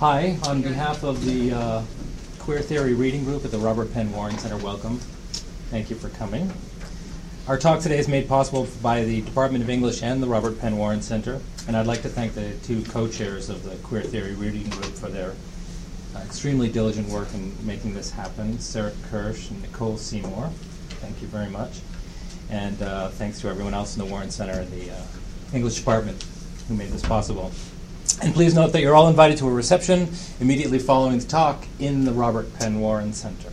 Hi, on behalf of the Queer Theory Reading Group at the Robert Penn Warren Center, welcome. Thank you for coming. Our talk today is made possible by the Department of English and the Robert Penn Warren Center, and I'd like to thank the two co-chairs of the Queer Theory Reading Group for their extremely diligent work in making this happen, Sarah Kirsch and Nicole Seymour. Thank you very much. And thanks to everyone else in the Warren Center and the English Department who made this possible. And please note that you're all invited to a reception immediately following the talk in the Robert Penn Warren Center.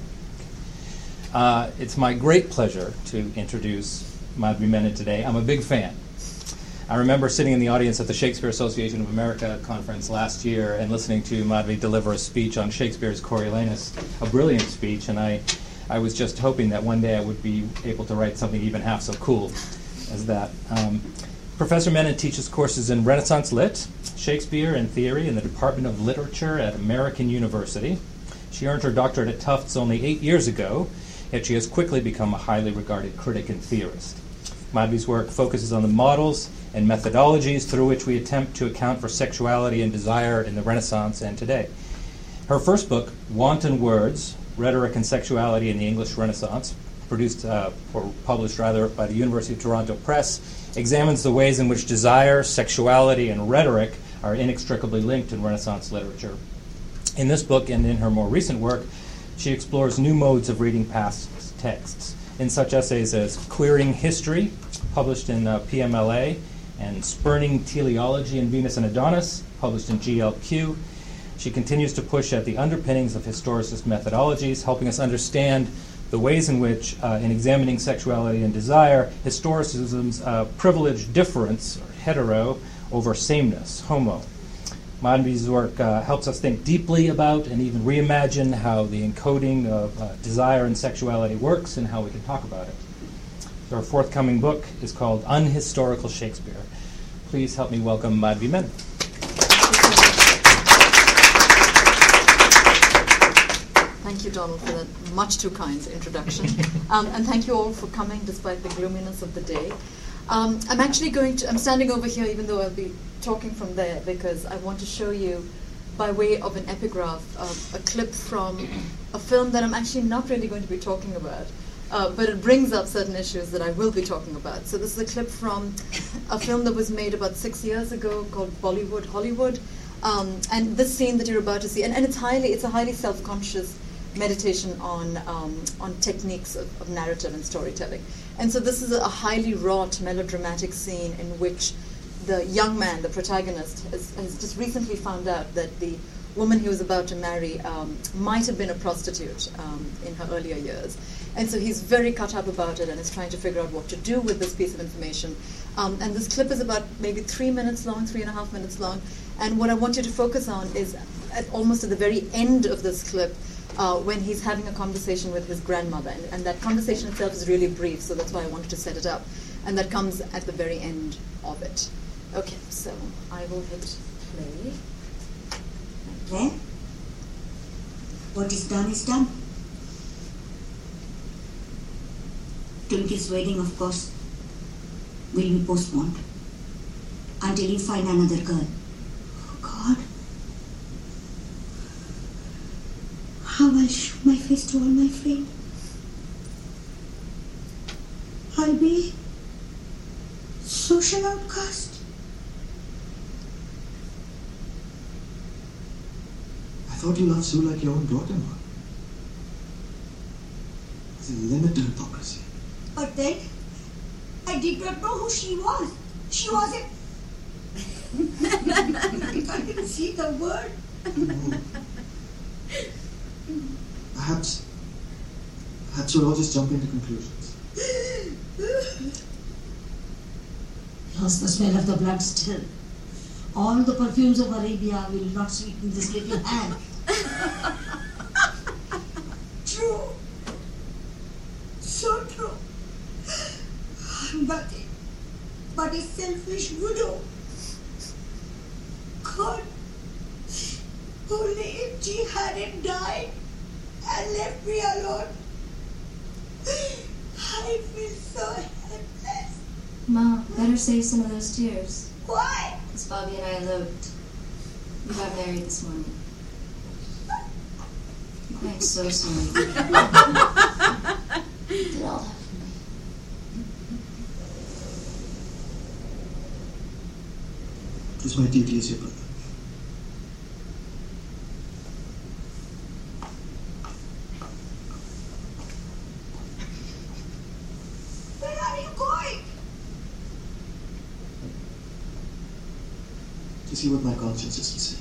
It's my great pleasure to introduce Madhvi Menon today. I'm a big fan. I remember sitting in the audience at the Shakespeare Association of America conference last year and listening to Madhvi deliver a speech on Shakespeare's Coriolanus, a brilliant speech, and I was just hoping that one day I would be able to write something even half so cool as that. Professor Menon teaches courses in Renaissance Lit, Shakespeare and Theory in the Department of Literature at American University. She earned her doctorate at Tufts only 8 years ago, yet she has quickly become a highly regarded critic and theorist. Madhvi's work focuses on the models and methodologies through which we attempt to account for sexuality and desire in the Renaissance and today. Her first book, Wanton Words, Rhetoric and Sexuality in the English Renaissance, published by the University of Toronto Press, examines the ways in which desire, sexuality, and rhetoric are inextricably linked in Renaissance literature. In this book and in her more recent work, she explores new modes of reading past texts in such essays as Queering History, published in PMLA, and Spurning Teleology in Venus and Adonis, published in GLQ. She continues to push at the underpinnings of historicist methodologies, helping us understand the ways in which, in examining sexuality and desire, historicism's privileged difference, or hetero, over sameness, homo. Madhvi's work helps us think deeply about and even reimagine how the encoding of desire and sexuality works and how we can talk about it. Her forthcoming book is called Unhistorical Shakespeare. Please help me welcome Madhvi Menon. Thank you, Donald, for that much too kind introduction. And thank you all for coming despite the gloominess of the day. I'm standing over here even though I'll be talking from there because I want to show you, by way of an epigraph, a clip from a film that I'm actually not really going to be talking about, but it brings up certain issues that I will be talking about. So this is a clip from a film that was made about 6 years ago called Bollywood Hollywood. And this scene that you're about to see, and it's a highly self-conscious meditation on techniques of narrative and storytelling. And so this is a highly wrought, melodramatic scene in which the young man, the protagonist, has just recently found out that the woman he was about to marry might have been a prostitute in her earlier years. And so he's very cut up about it and is trying to figure out what to do with this piece of information. And this clip is about maybe 3 minutes long, 3.5 minutes long. And what I want you to focus on is almost at the very end of this clip, when he's having a conversation with his grandmother. And that conversation itself is really brief, so that's why I wanted to set it up. And that comes at the very end of it. Okay, so I will hit play. Well, what is done is done. Twinkle's wedding, of course, will be postponed until you find another girl. Oh, God. How I'll show my face to all my friends. I'll be social outcast. I thought you loved Sue like your own daughter-in-law. There's a limit to hypocrisy. But then, I did not know who she was. She wasn't. I didn't see the word. Perhaps we'll all just jump into conclusions. Lost the smell of the blood still. All the perfumes of Arabia will not sweeten this little hand. True. So true. I'm nothing but a selfish widow. God, only if she hadn't died and left me alone, I feel so helpless. Ma, better save some of those tears. Why? Because Bobby and I eloped. We got married this morning. I'm so sorry. Did all that for me. It was my duty as your brother. Where are you going? To see what my conscience has to say.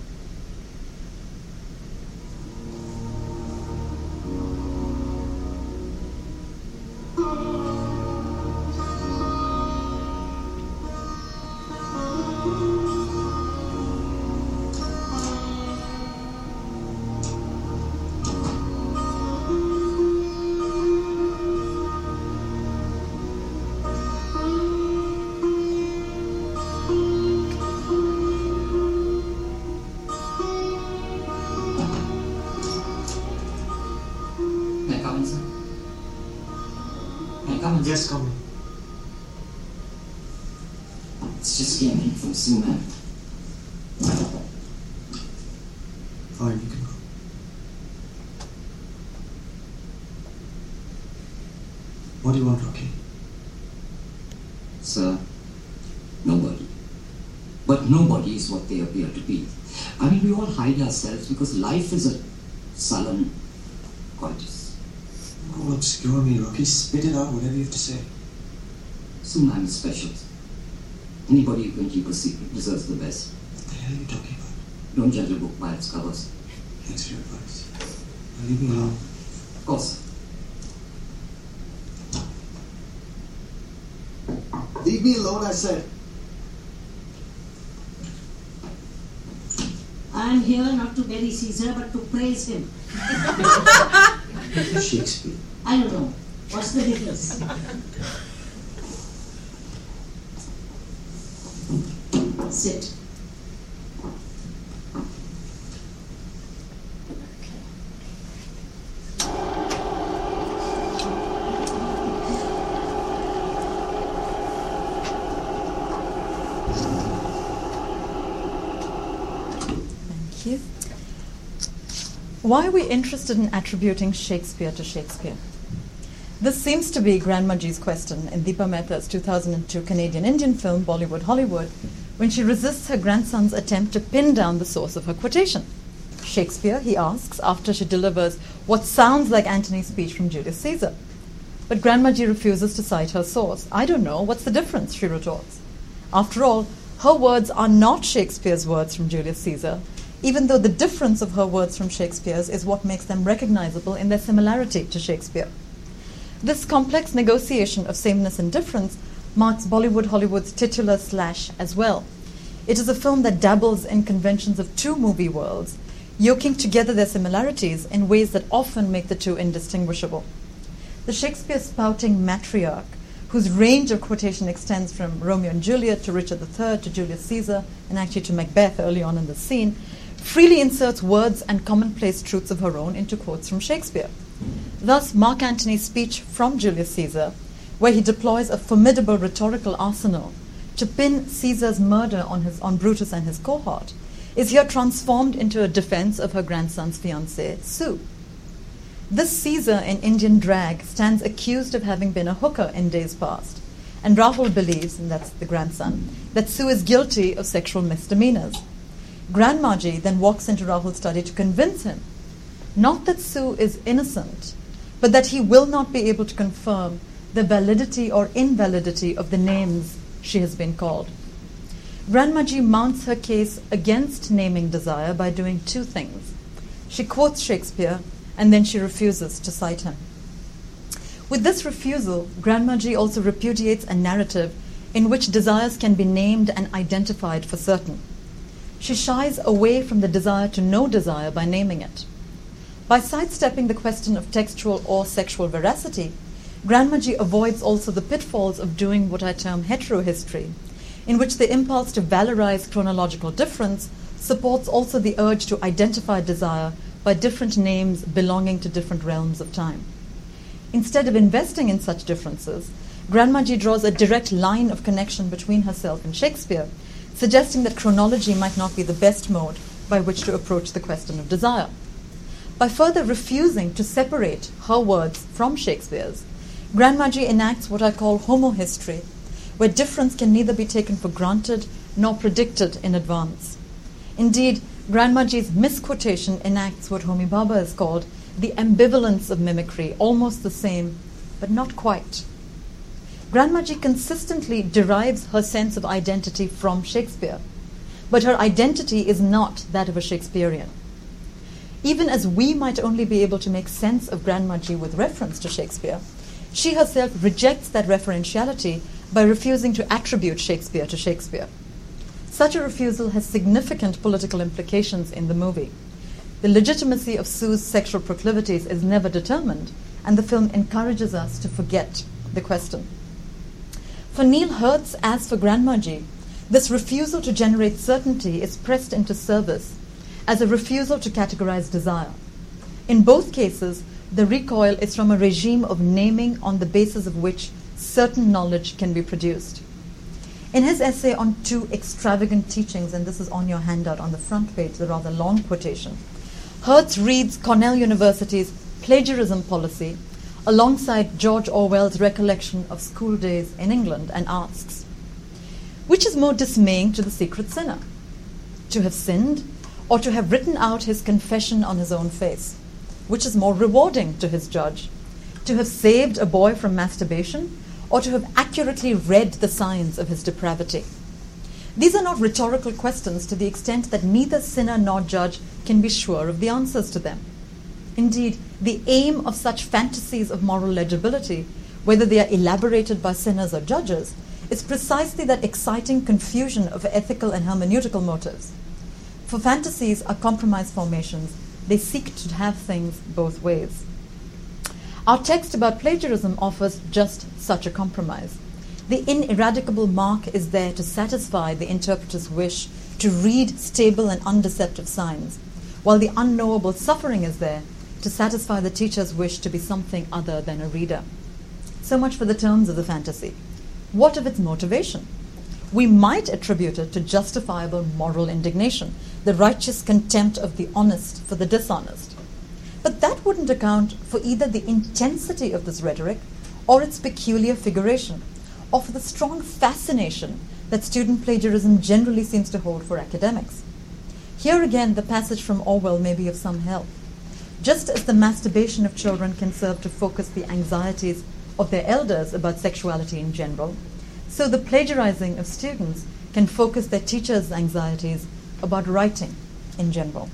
May I come in, sir? May I come in? Yes, come in. It's just came in from Sue, ma'am. Fine, you can go. What do you want, Rocky? Sir, nobody. But nobody is what they appear to be. I mean, we all hide ourselves because life is a sullen coitus. Oh, obscure me, Rocky. Spit it out, whatever you have to say. Sue, ma'am is special. Anybody who can keep a secret deserves the best. What the hell are you talking about? Don't judge a book by its covers. Thanks for your advice. Now leave me alone. Of course. Leave me alone, I said. I'm here not to bury Caesar, but to praise him. Shakespeare. I don't know. What's the difference? Sit. Thank you. Why are we interested in attributing Shakespeare to Shakespeare? This seems to be Grandmaji's question in Deepa Mehta's 2002 Canadian-Indian film Bollywood Hollywood, when she resists her grandson's attempt to pin down the source of her quotation. Shakespeare, he asks, after she delivers what sounds like Antony's speech from Julius Caesar. But Grandmaji refuses to cite her source. I don't know, what's the difference, she retorts. After all, her words are not Shakespeare's words from Julius Caesar, even though the difference of her words from Shakespeare's is what makes them recognizable in their similarity to Shakespeare. This complex negotiation of sameness and difference marks Bollywood Hollywood's titular slash as well. It is a film that dabbles in conventions of two movie worlds, yoking together their similarities in ways that often make the two indistinguishable. The Shakespeare-spouting matriarch, whose range of quotation extends from Romeo and Juliet to Richard III to Julius Caesar and actually to Macbeth early on in the scene, freely inserts words and commonplace truths of her own into quotes from Shakespeare. Thus, Mark Antony's speech from Julius Caesar, where he deploys a formidable rhetorical arsenal to pin Caesar's murder on Brutus and his cohort, is here transformed into a defense of her grandson's fiancée, Sue. This Caesar in Indian drag stands accused of having been a hooker in days past, and Rahul believes, and that's the grandson, that Sue is guilty of sexual misdemeanors. Grandmaji then walks into Rahul's study to convince him, not that Sue is innocent, but that he will not be able to confirm the validity or invalidity of the names she has been called. Grandmaji mounts her case against naming desire by doing two things. She quotes Shakespeare, and then she refuses to cite him. With this refusal, Grandmaji also repudiates a narrative in which desires can be named and identified for certain. She shies away from the desire to know desire by naming it. By sidestepping the question of textual or sexual veracity, Grandmaji avoids also the pitfalls of doing what I term heterohistory, in which the impulse to valorize chronological difference supports also the urge to identify desire by different names belonging to different realms of time. Instead of investing in such differences, Grandmaji draws a direct line of connection between herself and Shakespeare, suggesting that chronology might not be the best mode by which to approach the question of desire. By further refusing to separate her words from Shakespeare's, Grandmaji enacts what I call homohistory, where difference can neither be taken for granted nor predicted in advance. Indeed, Grandmaji's misquotation enacts what Homi Bhabha has called the ambivalence of mimicry, almost the same, but not quite. Grandmaji consistently derives her sense of identity from Shakespeare, but her identity is not that of a Shakespearean. Even as we might only be able to make sense of Grandmaji with reference to Shakespeare, she herself rejects that referentiality by refusing to attribute Shakespeare to Shakespeare. Such a refusal has significant political implications in the movie. The legitimacy of Sue's sexual proclivities is never determined, and the film encourages us to forget the question. For Neil Hertz, as for Grandmaji, this refusal to generate certainty is pressed into service as a refusal to categorize desire. In both cases, the recoil is from a regime of naming on the basis of which certain knowledge can be produced. In his essay on two extravagant teachings, and this is on your handout on the front page, the rather long quotation, Hertz reads Cornell University's plagiarism policy alongside George Orwell's recollection of school days in England and asks, which is more dismaying to the secret sinner? To have sinned, or to have written out his confession on his own face? Which is more rewarding to his judge? To have saved a boy from masturbation, or to have accurately read the signs of his depravity? These are not rhetorical questions to the extent that neither sinner nor judge can be sure of the answers to them. Indeed, the aim of such fantasies of moral legibility, whether they are elaborated by sinners or judges, is precisely that exciting confusion of ethical and hermeneutical motives. For fantasies are compromise formations. They seek to have things both ways. Our text about plagiarism offers just such a compromise. The ineradicable mark is there to satisfy the interpreter's wish to read stable and undeceptive signs, while the unknowable suffering is there to satisfy the teacher's wish to be something other than a reader. So much for the terms of the fantasy. What of its motivation? We might attribute it to justifiable moral indignation, the righteous contempt of the honest for the dishonest. But that wouldn't account for either the intensity of this rhetoric or its peculiar figuration, or for the strong fascination that student plagiarism generally seems to hold for academics. Here again, the passage from Orwell may be of some help. Just as the masturbation of children can serve to focus the anxieties of their elders about sexuality in general, so the plagiarizing of students can focus their teachers' anxieties about writing in general.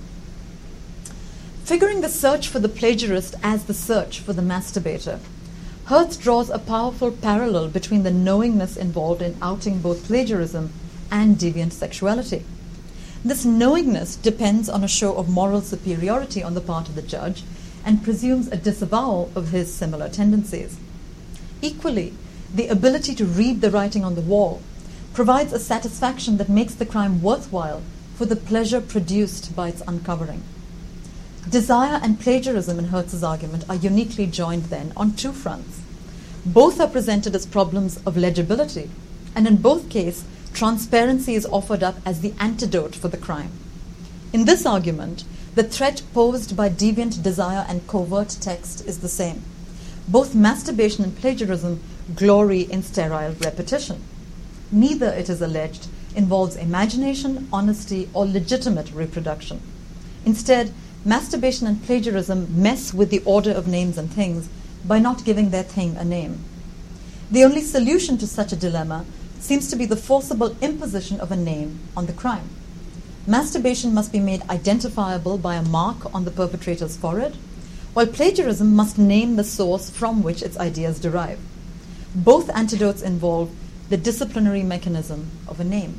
Figuring the search for the plagiarist as the search for the masturbator, Hertz draws a powerful parallel between the knowingness involved in outing both plagiarism and deviant sexuality. This knowingness depends on a show of moral superiority on the part of the judge and presumes a disavowal of his similar tendencies. Equally, the ability to read the writing on the wall provides a satisfaction that makes the crime worthwhile for the pleasure produced by its uncovering. Desire and plagiarism in Hertz's argument are uniquely joined then on two fronts. Both are presented as problems of legibility, and in both cases, transparency is offered up as the antidote for the crime. In this argument, the threat posed by deviant desire and covert text is the same. Both masturbation and plagiarism glory in sterile repetition. Neither, it is alleged, involves imagination, honesty, or legitimate reproduction. Instead, masturbation and plagiarism mess with the order of names and things by not giving their thing a name. The only solution to such a dilemma seems to be the forcible imposition of a name on the crime. Masturbation must be made identifiable by a mark on the perpetrator's forehead, while plagiarism must name the source from which its ideas derive. Both antidotes involve the disciplinary mechanism of a name.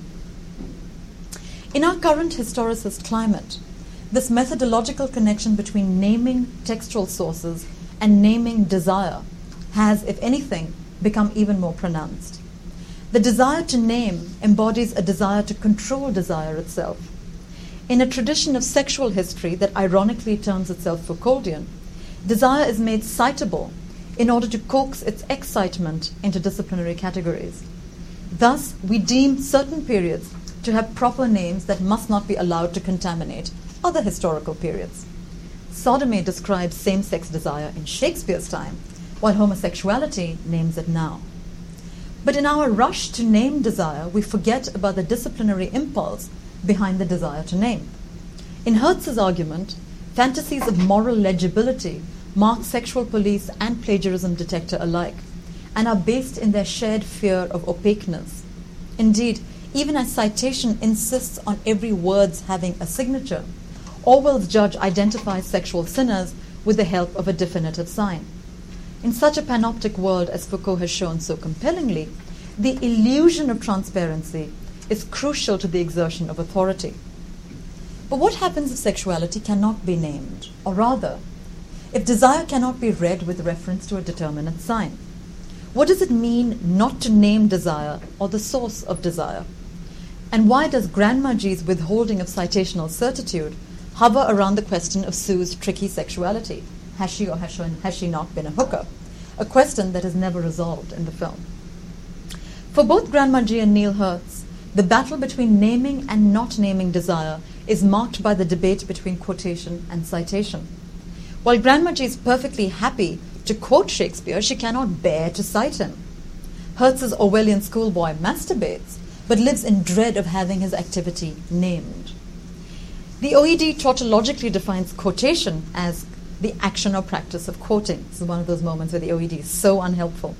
In our current historicist climate, this methodological connection between naming textual sources and naming desire has, if anything, become even more pronounced. The desire to name embodies a desire to control desire itself. In a tradition of sexual history that ironically terms itself Foucauldian, desire is made citable in order to coax its excitement into disciplinary categories. Thus, we deem certain periods to have proper names that must not be allowed to contaminate other historical periods. sodomy describes same-sex desire in Shakespeare's time, while homosexuality names it now. But in our rush to name desire, we forget about the disciplinary impulse behind the desire to name. In Hertz's argument, fantasies of moral legibility mark sexual police and plagiarism detector alike, and are based in their shared fear of opaqueness. Indeed, even as citation insists on every word's having a signature, Orwell's judge identifies sexual sinners with the help of a definitive sign. In such a panoptic world as Foucault has shown so compellingly, the illusion of transparency is crucial to the exertion of authority. But what happens if sexuality cannot be named? Or rather, if desire cannot be read with reference to a determinate sign? What does it mean not to name desire or the source of desire? And why does Grandma G's withholding of citational certitude hover around the question of Sue's tricky sexuality? Has she or has she not been a hooker? A question that is never resolved in the film. For both Grandma G and Neil Hertz, the battle between naming and not naming desire is marked by the debate between quotation and citation. While Grandma G is perfectly happy to quote Shakespeare, she cannot bear to cite him. Hertz's Orwellian schoolboy masturbates, but lives in dread of having his activity named. The OED tautologically defines quotation as the action or practice of quoting. This is one of those moments where the OED is so unhelpful.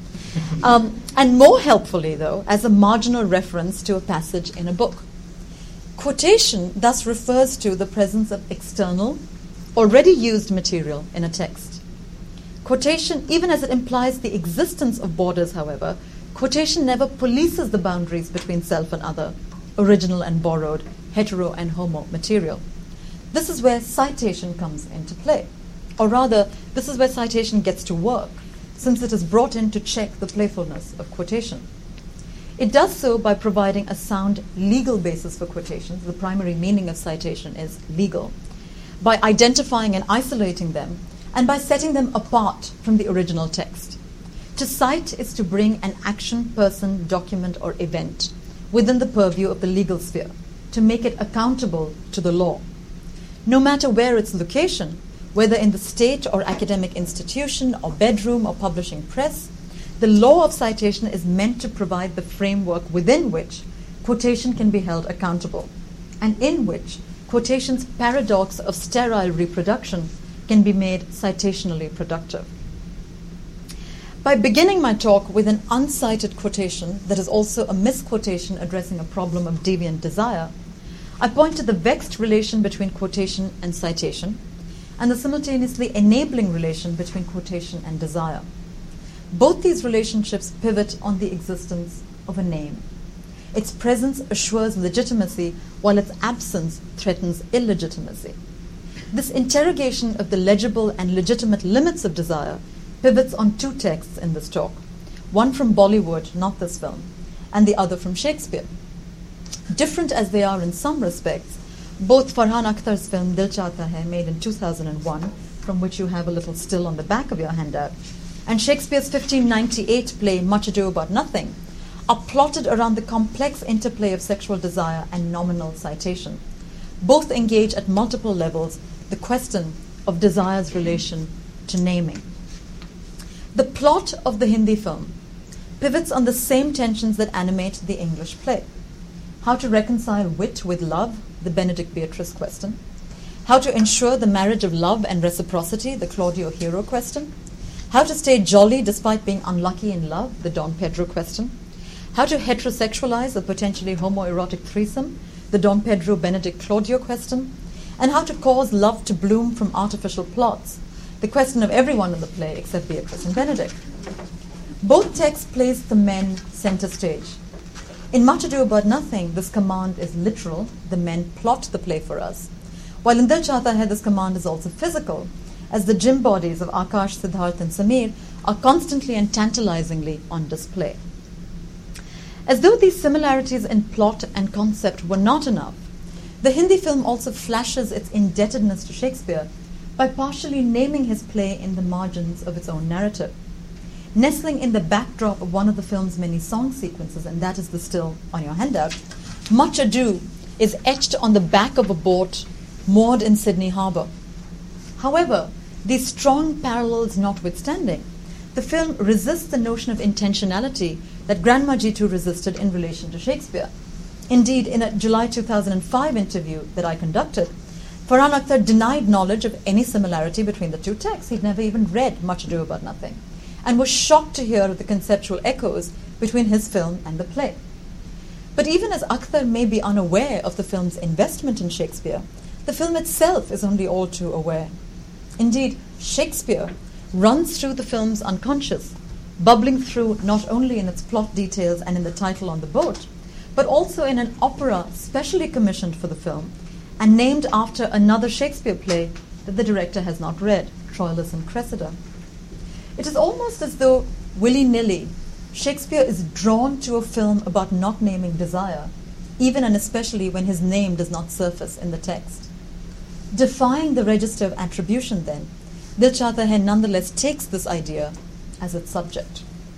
And more helpfully, though, as a marginal reference to a passage in a book. Quotation thus refers to the presence of external, already used material in a text. Quotation, even as it implies the existence of borders, however, quotation never polices the boundaries between self and other, original and borrowed, hetero and homo material. This is where citation comes into play. Or rather, this is where citation gets to work, since it is brought in to check the playfulness of quotation. It does so by providing a sound legal basis for quotations. The primary meaning of citation is legal. By identifying and isolating them, and by setting them apart from the original text. To cite is to bring an action, person, document, or event within the purview of the legal sphere, to make it accountable to the law. No matter where its location, whether in the state or academic institution or bedroom or publishing press, the law of citation is meant to provide the framework within which quotation can be held accountable, and in which quotation's paradox of sterile reproduction can be made citationally productive. By beginning my talk with an uncited quotation that is also a misquotation addressing a problem of deviant desire, I point to the vexed relation between quotation and citation, and the simultaneously enabling relation between quotation and desire. Both these relationships pivot on the existence of a name. Its presence assures legitimacy, while its absence threatens illegitimacy. This interrogation of the legible and legitimate limits of desire pivots on two texts in this talk, one from Bollywood, not this film, and the other from Shakespeare. Different as they are in some respects, both Farhan Akhtar's film Dil Chahta Hai, made in 2001, from which you have a little still on the back of your handout, and Shakespeare's 1598 play Much Ado About Nothing, are plotted around the complex interplay of sexual desire and nominal citation. Both engage at multiple levels the question of desire's relation to naming. The plot of the Hindi film pivots on the same tensions that animate the English play. How to reconcile wit with love, the Benedict Beatrice question. How to ensure the marriage of love and reciprocity, the Claudio Hero question. How to stay jolly despite being unlucky in love, the Don Pedro question. How to heterosexualize a potentially homoerotic threesome, the Don Pedro Benedict Claudio question. And how to cause love to bloom from artificial plots, the question of everyone in the play except Beatrice and Benedict. Both texts place the men center stage. In Much Ado About Nothing, this command is literal, the men plot the play for us, while in Dil Chahta Hai, this command is also physical, as the gym bodies of Akash, Siddharth and Samir are constantly and tantalizingly on display. As though these similarities in plot and concept were not enough, the Hindi film also flashes its indebtedness to Shakespeare by partially naming his play in the margins of its own narrative. Nestling in the backdrop of one of the film's many song sequences, and that is the still on your handout, Much Ado is etched on the back of a boat moored in Sydney Harbour. However, these strong parallels notwithstanding, the film resists the notion of intentionality that Granma Jitu resisted in relation to Shakespeare. Indeed, in a July 2005 interview that I conducted, Farhan Akhtar denied knowledge of any similarity between the two texts. He'd never even read Much Ado About Nothing, and was shocked to hear the conceptual echoes between his film and the play. But even as Akhtar may be unaware of the film's investment in Shakespeare, the film itself is only all too aware. Indeed, Shakespeare runs through the film's unconscious, bubbling through not only in its plot details and in the title on the boat, but also in an opera specially commissioned for the film and named after another Shakespeare play that the director has not read, Troilus and Cressida. It is almost as though, willy-nilly, Shakespeare is drawn to a film about not naming desire, even and especially when his name does not surface in the text. Defying the register of attribution, then, Dil Chahta Hai nonetheless takes this idea as its subject.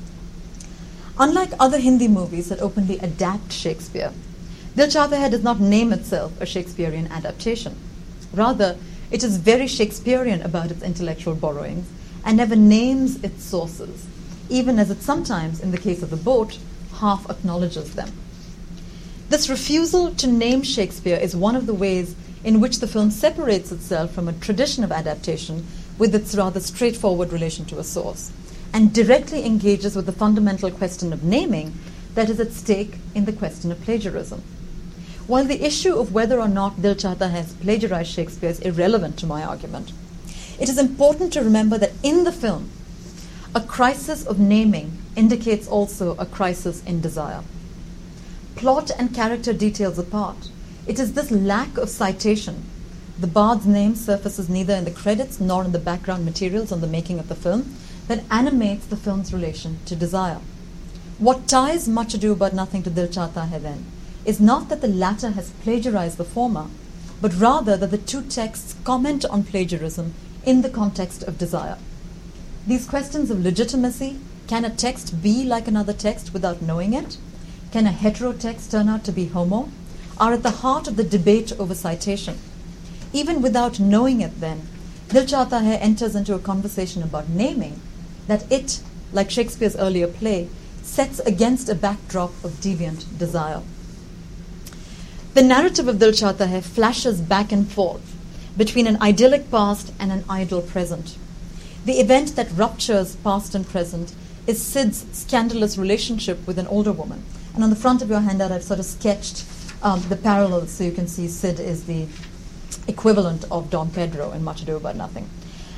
Unlike other Hindi movies that openly adapt Shakespeare, Dil Chahta Hai does not name itself a Shakespearean adaptation. Rather, it is very Shakespearean about its intellectual borrowings and never names its sources, even as it sometimes, in the case of the boat, half acknowledges them. This refusal to name Shakespeare is one of the ways in which the film separates itself from a tradition of adaptation with its rather straightforward relation to a source, and directly engages with the fundamental question of naming that is at stake in the question of plagiarism. While the issue of whether or not Dil Chahta Hai has plagiarized Shakespeare is irrelevant to my argument, it is important to remember that in the film, a crisis of naming indicates also a crisis in desire. Plot and character details apart, it is this lack of citation. The bard's name surfaces neither in the credits nor in the background materials on the making of the film that animates the film's relation to desire. What ties Much Ado About Nothing to Dil Chahta Hai then is not that the latter has plagiarized the former, but rather that the two texts comment on plagiarism in the context of desire. These questions of legitimacy, can a text be like another text without knowing it? Can a hetero text turn out to be homo? Are at the heart of the debate over citation. Even without knowing it then, Dil Chahta Hai enters into a conversation about naming that it, like Shakespeare's earlier play, sets against a backdrop of deviant desire. The narrative of Dil Chahta Hai flashes back and forth between an idyllic past and an idle present. The event that ruptures past and present is Sid's scandalous relationship with an older woman. And on the front of your handout, I've sort of sketched the parallels so you can see Sid is the equivalent of Don Pedro in Much Ado About Nothing.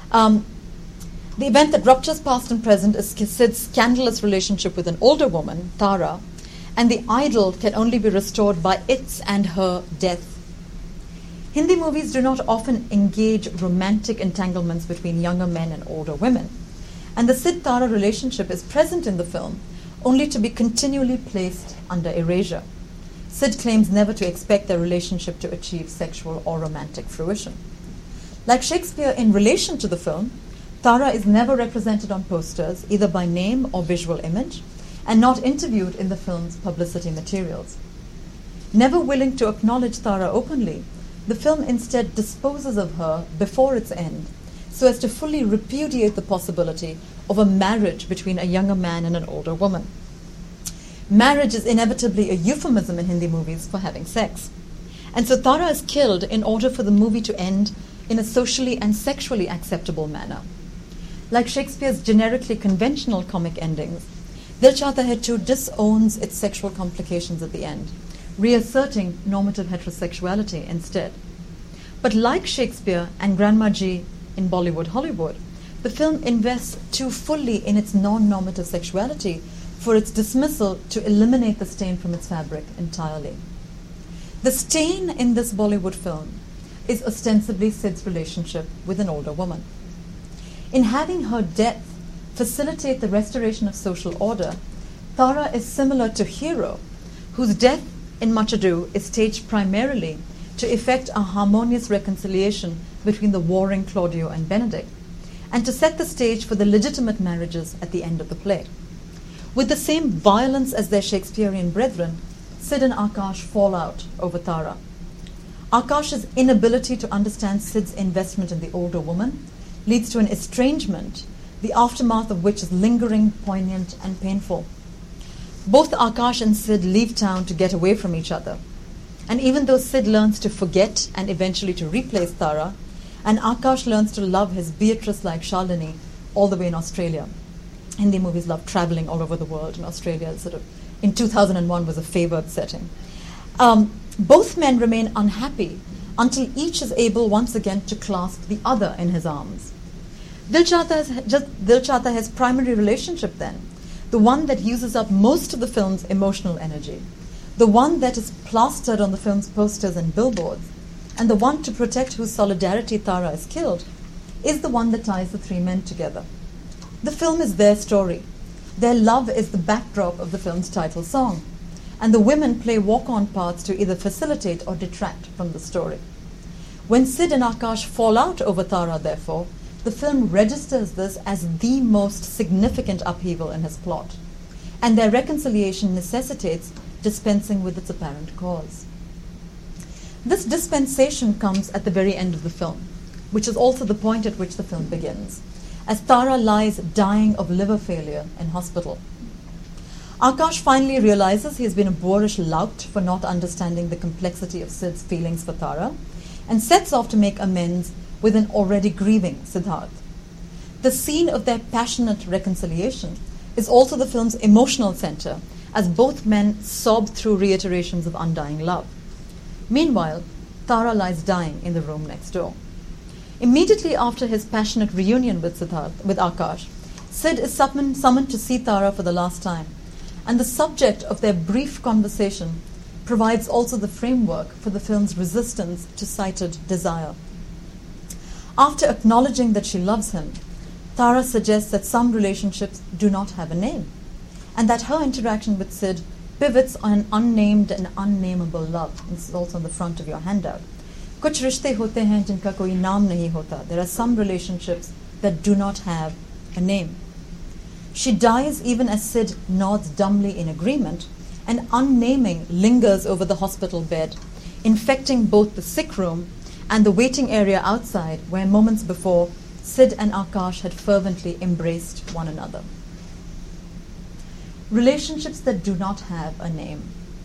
The event that ruptures past and present is Sid's scandalous relationship with an older woman, Tara, and the idol can only be restored by its and her death. Hindi movies do not often engage romantic entanglements between younger men and older women, and the Sid-Tara relationship is present in the film only to be continually placed under erasure. Sid claims never to expect their relationship to achieve sexual or romantic fruition. Like Shakespeare in relation to the film, Tara is never represented on posters, either by name or visual image, and not interviewed in the film's publicity materials. Never willing to acknowledge Tara openly, the film instead disposes of her before its end, so as to fully repudiate the possibility of a marriage between a younger man and an older woman. Marriage is inevitably a euphemism in Hindi movies for having sex. And so Tara is killed in order for the movie to end in a socially and sexually acceptable manner. Like Shakespeare's generically conventional comic endings, Dil Chahta Hai too disowns its sexual complications at the end, reasserting normative heterosexuality instead. But like Shakespeare and Granma Ji in Bollywood Hollywood, the film invests too fully in its non-normative sexuality for its dismissal to eliminate the stain from its fabric entirely. The stain in this Bollywood film is ostensibly Sid's relationship with an older woman. In having her death facilitate the restoration of social order, Tara is similar to Hero, whose death in Much Ado is staged primarily to effect a harmonious reconciliation between the warring Claudio and Benedict, and to set the stage for the legitimate marriages at the end of the play. With the same violence as their Shakespearean brethren, Sid and Akash fall out over Tara. Akash's inability to understand Sid's investment in the older woman leads to an estrangement, the aftermath of which is lingering, poignant, and painful. Both Akash and Sid leave town to get away from each other. And even though Sid learns to forget and eventually to replace Tara, and Akash learns to love his Beatrice-like Shalini all the way in Australia. Hindi movies love traveling all over the world, and Australia sort of, in 2001, was a favored setting. Both men remain unhappy until each is able once again to clasp the other in his arms. Dil Chahta Hai's primary relationship then, the one that uses up most of the film's emotional energy, the one that is plastered on the film's posters and billboards, and the one to protect whose solidarity Tara is killed, is the one that ties the three men together. The film is their story. Their love is the backdrop of the film's title song, and the women play walk-on parts to either facilitate or detract from the story. When Sid and Akash fall out over Tara, therefore, the film registers this as the most significant upheaval in his plot, and their reconciliation necessitates dispensing with its apparent cause. This dispensation comes at the very end of the film, which is also the point at which the film begins, as Tara lies dying of liver failure in hospital. Akash finally realizes he has been a boorish lout for not understanding the complexity of Sid's feelings for Tara, and sets off to make amends with an already grieving Siddharth. The scene of their passionate reconciliation is also the film's emotional center, as both men sob through reiterations of undying love. Meanwhile, Tara lies dying in the room next door. Immediately after his passionate reunion with Akash, Sid is summoned to see Tara for the last time, and the subject of their brief conversation provides also the framework for the film's resistance to cited desire. After acknowledging that she loves him, Tara suggests that some relationships do not have a name, and that her interaction with Sid pivots on an unnamed and unnameable love. This is also on the front of your handout. Kuch rishte hote hain jinka koi naam nahi hota. There are some relationships that do not have a name. She dies even as Sid nods dumbly in agreement, and unnaming lingers over the hospital bed, infecting both the sick room and the waiting area outside, where moments before Sid and Akash had fervently embraced one another. Relationships that do not have a name.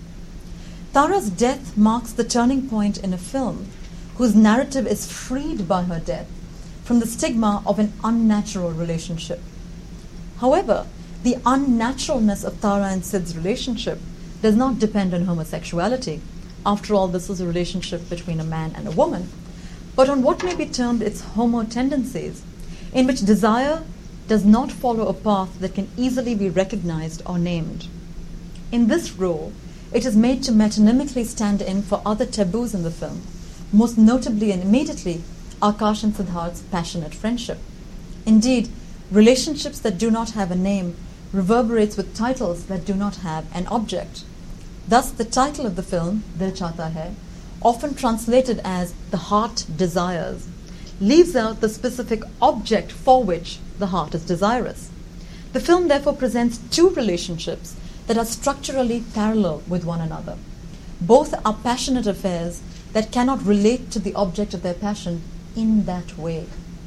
Tara's death marks the turning point in a film whose narrative is freed by her death from the stigma of an unnatural relationship. However, the unnaturalness of Tara and Sid's relationship does not depend on homosexuality. After all, this is a relationship between a man and a woman, but on what may be termed its homo tendencies, in which desire does not follow a path that can easily be recognized or named. In this role, it is made to metonymically stand in for other taboos in the film, most notably and immediately Akash and Siddharth's passionate friendship. Indeed, relationships that do not have a name reverberates with titles that do not have an object. Thus, the title of the film, Dil Chahta Hai, often translated as The Heart Desires, leaves out the specific object for which the heart is desirous. The film therefore presents two relationships that are structurally parallel with one another. Both are passionate affairs that cannot relate to the object of their passion in that way.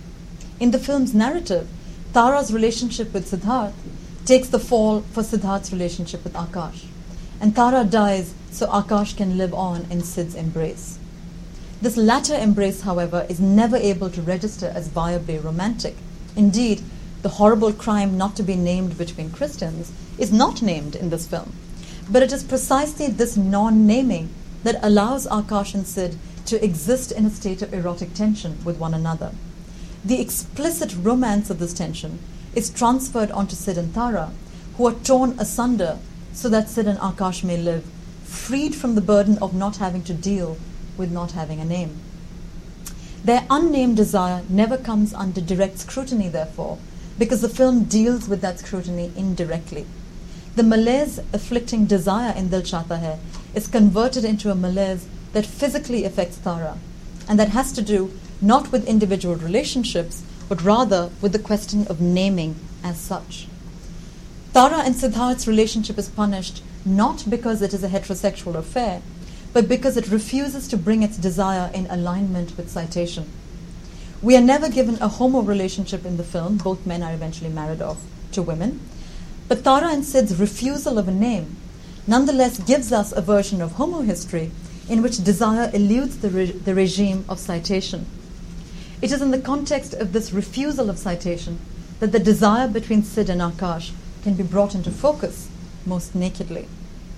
In the film's narrative, Tara's relationship with Siddharth takes the fall for Siddharth's relationship with Akash, and Tara dies so Akash can live on in Sid's embrace. This latter embrace, however, is never able to register as viably romantic. Indeed, the horrible crime not to be named between Christians is not named in this film, but it is precisely this non-naming that allows Akash and Sid to exist in a state of erotic tension with one another. The explicit romance of this tension is transferred onto Sid and Tara, who are torn asunder so that Sid and Akash may live, freed from the burden of not having to deal with not having a name. Their unnamed desire never comes under direct scrutiny, therefore, because the film deals with that scrutiny indirectly. The malaise afflicting desire in Dil Chahta Hai is converted into a malaise that physically affects Tara, and that has to do not with individual relationships, but rather with the question of naming as such. Tara and Siddharth's relationship is punished not because it is a heterosexual affair, but because it refuses to bring its desire in alignment with citation. We are never given a homo relationship in the film. Both men are eventually married off to women. But Tara and Sid's refusal of a name nonetheless gives us a version of homo history in which desire eludes the regime of citation. It is in the context of this refusal of citation that the desire between Sid and Akash can be brought into focus most nakedly.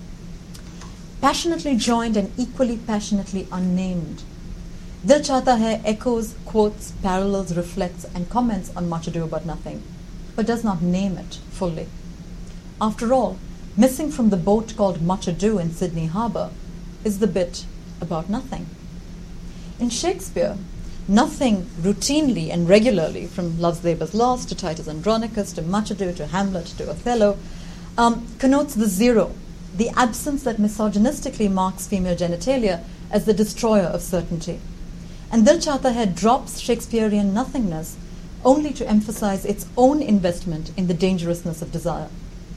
Passionately joined and equally passionately unnamed, Dil Chahta Hai echoes, quotes, parallels, reflects, and comments on Much Ado About Nothing, but does not name it fully. After all, missing from the boat called Much Ado in Sydney Harbour is the bit about nothing. In Shakespeare, nothing routinely and regularly, from Love's Labour's Lost to Titus Andronicus to Much Ado to Hamlet to Othello, connotes the zero, the absence that misogynistically marks female genitalia as the destroyer of certainty. And Dil Chahta Hai drops Shakespearean nothingness only to emphasize its own investment in the dangerousness of desire.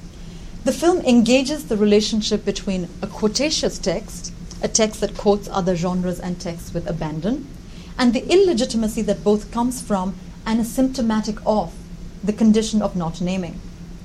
The film engages the relationship between a quotacious text, a text that quotes other genres and texts with abandon, and the illegitimacy that both comes from and is symptomatic of the condition of not naming.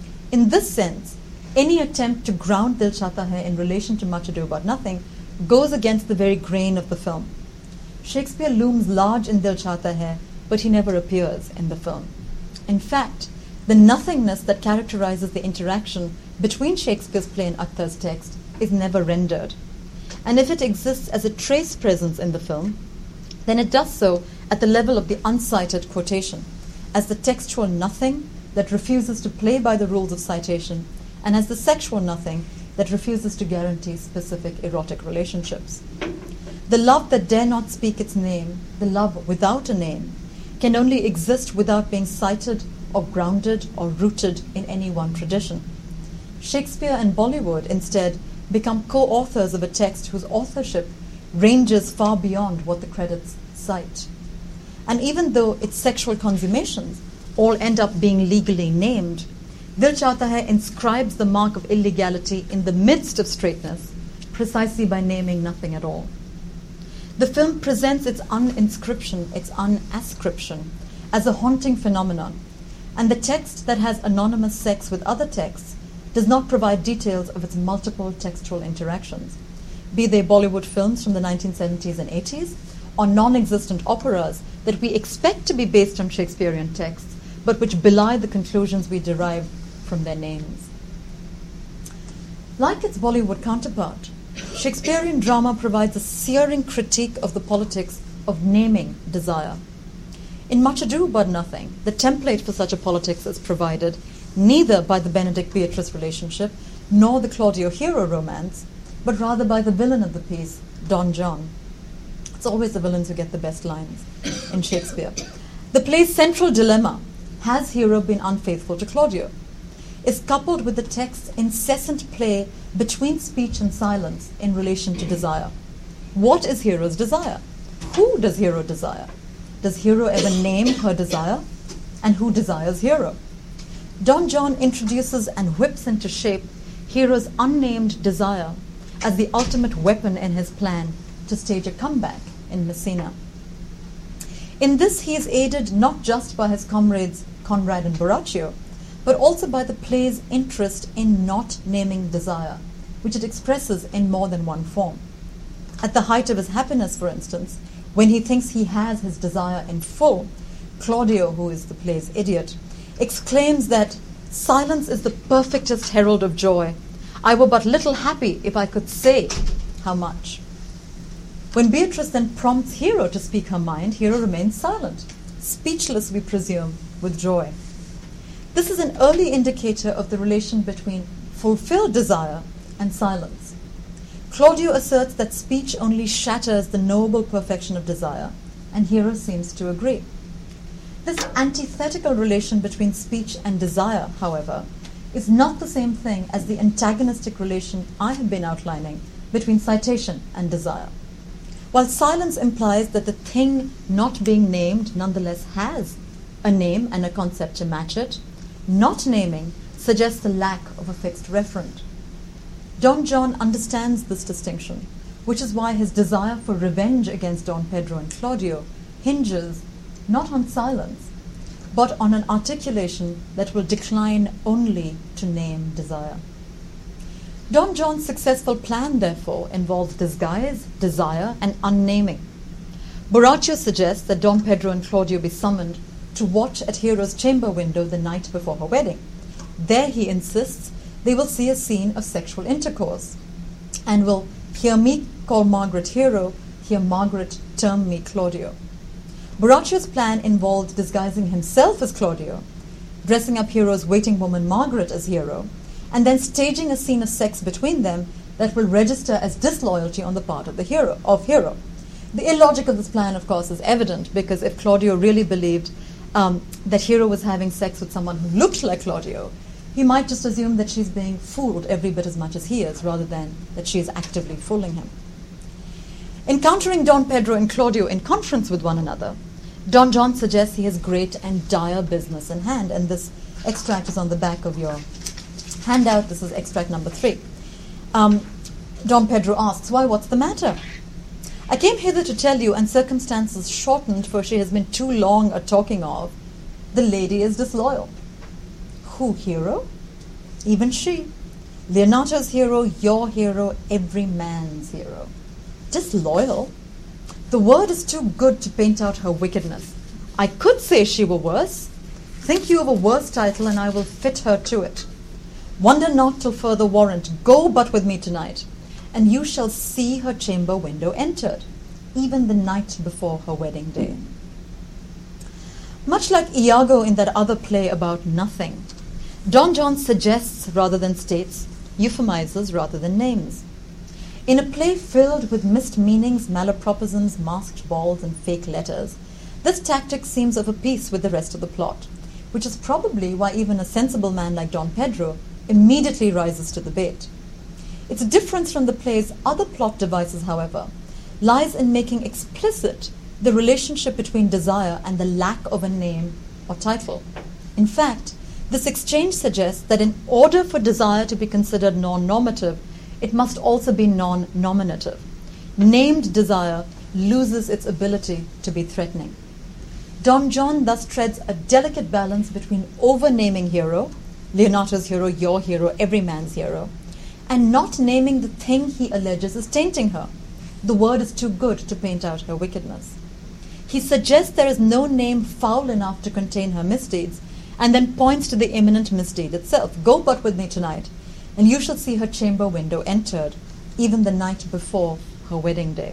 In this sense, any attempt to ground Dil Chahta Hai in relation to Much Ado About Nothing goes against the very grain of the film. Shakespeare looms large in Dil Chahta Hai, but he never appears in the film. In fact, the nothingness that characterizes the interaction between Shakespeare's play and Akhtar's text is never rendered. And if it exists as a trace presence in the film, then it does so at the level of the uncited quotation, as the textual nothing that refuses to play by the rules of citation, and as the sexual nothing that refuses to guarantee specific erotic relationships. The love that dare not speak its name, the love without a name, can only exist without being cited or grounded or rooted in any one tradition. Shakespeare and Bollywood, instead, become co-authors of a text whose authorship ranges far beyond what the credits cite. And even though its sexual consummations all end up being legally named, Dil Chahta Hai inscribes the mark of illegality in the midst of straightness precisely by naming nothing at all. The film presents its uninscription, its unascription, as a haunting phenomenon, and the text that has anonymous sex with other texts does not provide details of its multiple textual interactions, be they Bollywood films from the 1970s and 80s, or non-existent operas that we expect to be based on Shakespearean texts, but which belie the conclusions we derive from their names. Like its Bollywood counterpart, Shakespearean drama provides a searing critique of the politics of naming desire. In Much Ado About Nothing, the template for such a politics is provided neither by the Benedict-Beatrice relationship nor the Claudio-Hero romance, but rather by the villain of the piece, Don John. It's always the villains who get the best lines in Shakespeare. The play's central dilemma, has Hero been unfaithful to Claudio, is coupled with the text's incessant play between speech and silence in relation to desire. What is Hero's desire? Who does Hero desire? Does Hero ever name her desire? And who desires Hero? Don John introduces and whips into shape Hero's unnamed desire as the ultimate weapon in his plan to stage a comeback in Messina. In this, he is aided not just by his comrades Conrad and Borachio, but also by the play's interest in not naming desire, which it expresses in more than one form. At the height of his happiness, for instance, when he thinks he has his desire in full, Claudio, who is the play's idiot, exclaims that silence is the perfectest herald of joy. I were but little happy if I could say how much. When Beatrice then prompts Hero to speak her mind, Hero remains silent, speechless, we presume, with joy. This is an early indicator of the relation between fulfilled desire and silence. Claudio asserts that speech only shatters the knowable perfection of desire, and Hero seems to agree. This antithetical relation between speech and desire, however, is not the same thing as the antagonistic relation I have been outlining between citation and desire. While silence implies that the thing not being named nonetheless has a name and a concept to match it, not naming suggests the lack of a fixed referent. Don John understands this distinction, which is why his desire for revenge against Don Pedro and Claudio hinges not on silence, but on an articulation that will decline only to name desire. Don John's successful plan, therefore, involves disguise, desire, and unnaming. Borachio suggests that Don Pedro and Claudio be summoned to watch at Hero's chamber window the night before her wedding. There, he insists, they will see a scene of sexual intercourse and will hear me call Margaret Hero, hear Margaret term me Claudio. Borachio's plan involved disguising himself as Claudio, dressing up Hero's waiting woman Margaret as Hero, and then staging a scene of sex between them that will register as disloyalty on the part of Hero. The illogic of this plan, of course, is evident, because if Claudio really believed that Hero was having sex with someone who looked like Claudio, he might just assume that she's being fooled every bit as much as he is, rather than that she is actively fooling him. Encountering Don Pedro and Claudio in conference with one another, Don John suggests he has great and dire business in hand, and this extract is on the back of your handout. This is extract number 3. Don Pedro asks, "Why, what's the matter?" "I came hither to tell you, and circumstances shortened, for she has been too long a talking of, the lady is disloyal." "Who, Hero?" "Even she. Leonato's Hero, your hero, every man's hero." "Disloyal? The word is too good to paint out her wickedness. I could say she were worse. Think you of a worse title, and I will fit her to it. Wonder not till further warrant. Go but with me tonight, and you shall see her chamber window entered, even the night before her wedding day." Much like Iago in that other play about nothing, Don John suggests rather than states, euphemizes rather than names. In a play filled with missed meanings, malapropisms, masked balls, and fake letters, this tactic seems of a piece with the rest of the plot, which is probably why even a sensible man like Don Pedro immediately rises to the bait. Its difference from the play's other plot devices, however, lies in making explicit the relationship between desire and the lack of a name or title. In fact, this exchange suggests that in order for desire to be considered non-normative, it must also be non-nominative. Named desire loses its ability to be threatening. Don John thus treads a delicate balance between over-naming Hero, Leonato's hero, your hero, every man's hero, and not naming the thing he alleges is tainting her. The word is too good to paint out her wickedness. He suggests there is no name foul enough to contain her misdeeds, and then points to the imminent misdeed itself. "Go but with me tonight, and you shall see her chamber window entered, even the night before her wedding day."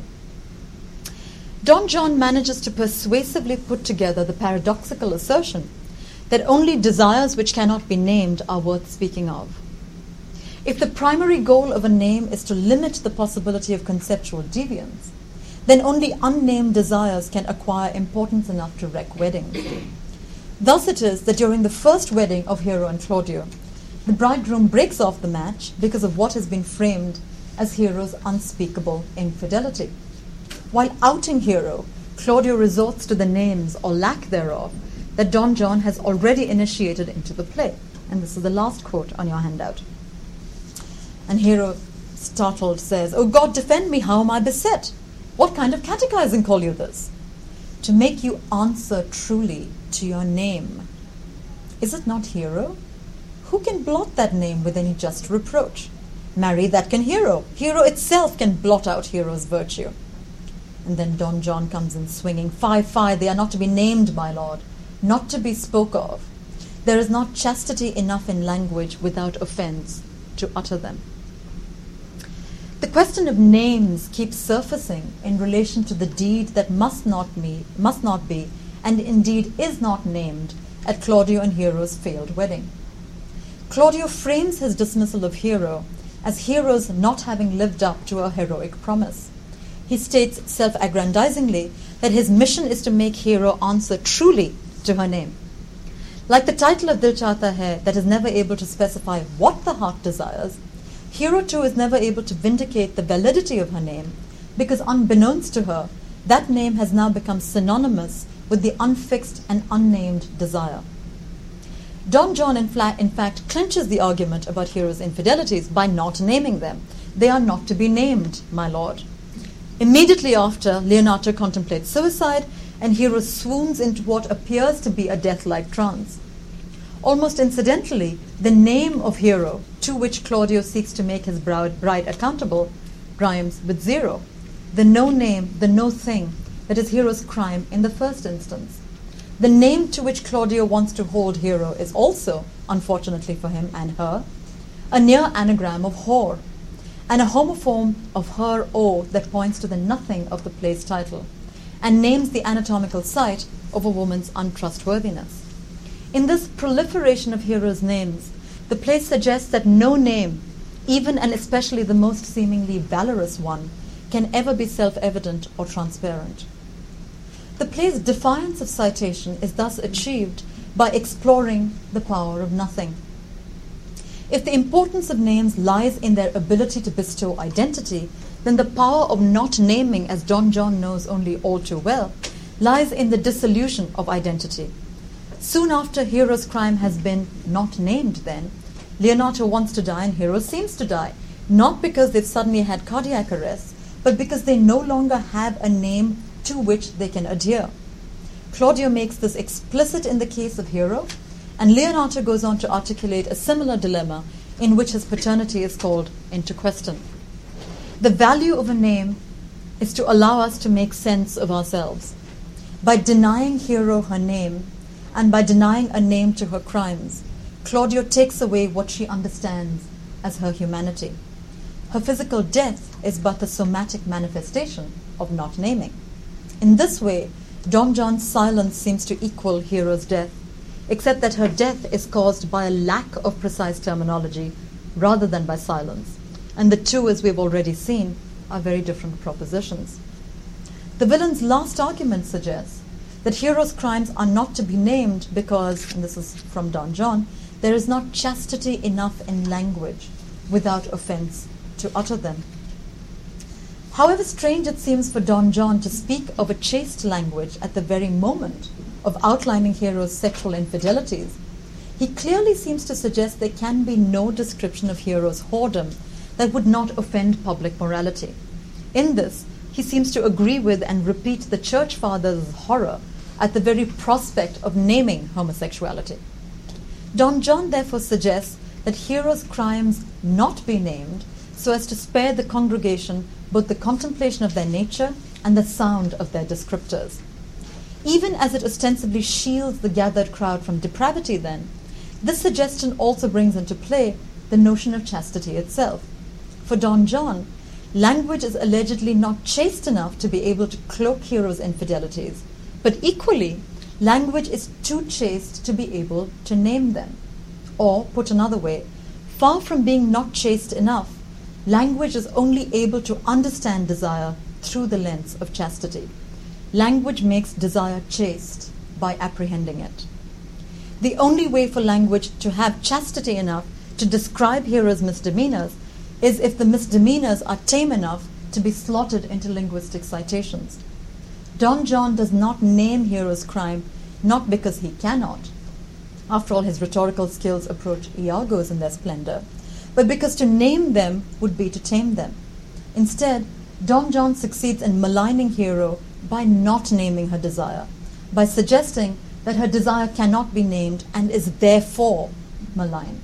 Don John manages to persuasively put together the paradoxical assertion that only desires which cannot be named are worth speaking of. If the primary goal of a name is to limit the possibility of conceptual deviance, then only unnamed desires can acquire importance enough to wreck weddings. Thus it is that during the first wedding of Hero and Claudio, the bridegroom breaks off the match because of what has been framed as Hero's unspeakable infidelity. While outing Hero, Claudio resorts to the names, or lack thereof, that Don John has already initiated into the play. And this is the last quote on your handout. And Hero, startled, says, "Oh God, defend me, how am I beset? What kind of catechizing call you this? To make you answer truly to your name. Is it not Hero? Who can blot that name with any just reproach? Marry, that can Hero. Hero itself can blot out Hero's virtue." And then Don John comes in swinging, "Fie, fie, they are not to be named, my lord, not to be spoke of. There is not chastity enough in language without offense to utter them." The question of names keeps surfacing in relation to the deed that must not be, and indeed is not named at Claudio and Hero's failed wedding. Claudio frames his dismissal of Hero as Hero's not having lived up to a heroic promise. He states self-aggrandizingly that his mission is to make Hero answer truly to her name. Like the title of Dil Chahta Hai that is never able to specify what the heart desires, Hero too is never able to vindicate the validity of her name, because unbeknownst to her, that name has now become synonymous with the unfixed and unnamed desire. Don John in fact clinches the argument about Hero's infidelities by not naming them. They are not to be named, my lord. Immediately after, Leonardo contemplates suicide, and Hero swoons into what appears to be a death-like trance. Almost incidentally, the name of Hero, to which Claudio seeks to make his bride accountable, rhymes with zero, the no name, the no thing that is Hero's crime in the first instance. The name to which Claudio wants to hold Hero is also, unfortunately for him and her, a near anagram of whore, and a homophone of her o that points to the nothing of the play's title, and names the anatomical site of a woman's untrustworthiness. In this proliferation of Hero's names, the play suggests that no name, even and especially the most seemingly valorous one, can ever be self-evident or transparent. The play's defiance of citation is thus achieved by exploring the power of nothing. If the importance of names lies in their ability to bestow identity, then the power of not naming, as Don John knows only all too well, lies in the dissolution of identity. Soon after Hero's crime has been not named then, Leonardo wants to die and Hero seems to die, not because they've suddenly had cardiac arrest, but because they no longer have a name to which they can adhere. Claudio makes this explicit in the case of Hero, and Leonardo goes on to articulate a similar dilemma in which his paternity is called into question. The value of a name is to allow us to make sense of ourselves. By denying Hero her name, and by denying a name to her crimes, Claudio takes away what she understands as her humanity. Her physical death is but the somatic manifestation of not naming. In this way, Don John's silence seems to equal Hero's death, except that her death is caused by a lack of precise terminology rather than by silence, and the two, as we've already seen, are very different propositions. The villain's last argument suggests that Hero's crimes are not to be named because, and this is from Don John, there is not chastity enough in language without offense to utter them. However strange it seems for Don John to speak of a chaste language at the very moment of outlining Hero's sexual infidelities, he clearly seems to suggest there can be no description of Hero's whoredom that would not offend public morality. In this, he seems to agree with and repeat the Church Fathers' horror at the very prospect of naming homosexuality. Don John therefore suggests that Hero's crimes not be named so as to spare the congregation both the contemplation of their nature and the sound of their descriptors. Even as it ostensibly shields the gathered crowd from depravity then, this suggestion also brings into play the notion of chastity itself. For Don John, language is allegedly not chaste enough to be able to cloak Hero's infidelities, but equally, language is too chaste to be able to name them. Or, put another way, far from being not chaste enough, language is only able to understand desire through the lens of chastity. Language makes desire chaste by apprehending it. The only way for language to have chastity enough to describe Hero's misdemeanors is if the misdemeanors are tame enough to be slotted into linguistic citations. Don John does not name Hero's crime, not because he cannot. After all, his rhetorical skills approach Iago's in their splendor, but because to name them would be to tame them. Instead, Don John succeeds in maligning Hero by not naming her desire, by suggesting that her desire cannot be named and is therefore malign.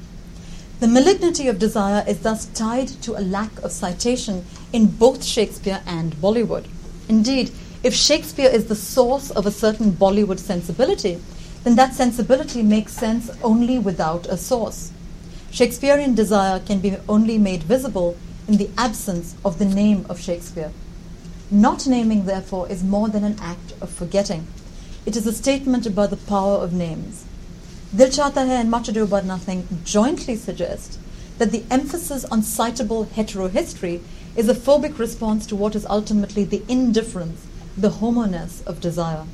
The malignity of desire is thus tied to a lack of citation in both Shakespeare and Bollywood. Indeed, if Shakespeare is the source of a certain Bollywood sensibility, then that sensibility makes sense only without a source. Shakespearean desire can be only made visible in the absence of the name of Shakespeare. Not naming, therefore, is more than an act of forgetting. It is a statement about the power of names. Dil Chahta Hai and Much Ado About Nothing jointly suggest that the emphasis on citable heterohistory is a phobic response to what is ultimately the indifference, the homoness of desire.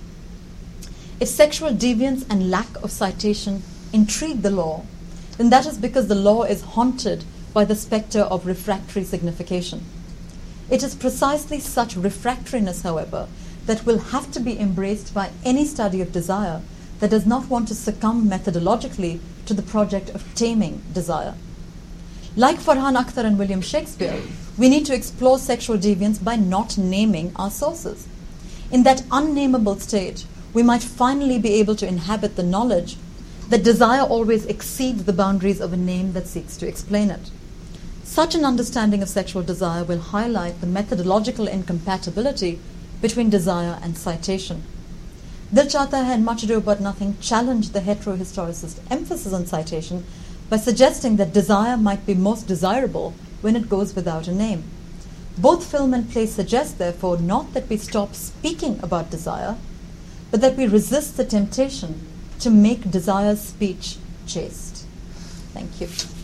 If sexual deviance and lack of citation intrigue the law, then that is because the law is haunted by the spectre of refractory signification. It is precisely such refractoriness, however, that will have to be embraced by any study of desire that does not want to succumb methodologically to the project of taming desire. Like Farhan Akhtar and William Shakespeare, we need to explore sexual deviance by not naming our sources. In that unnameable state, we might finally be able to inhabit the knowledge that desire always exceeds the boundaries of a name that seeks to explain it. Such an understanding of sexual desire will highlight the methodological incompatibility between desire and citation. Dil Chahta Hai and Much Ado About Nothing challenged the heterohistoricist emphasis on citation by suggesting that desire might be most desirable when it goes without a name. Both film and play suggest, therefore, not that we stop speaking about desire, but that we resist the temptation to make desire's speech chaste. Thank you.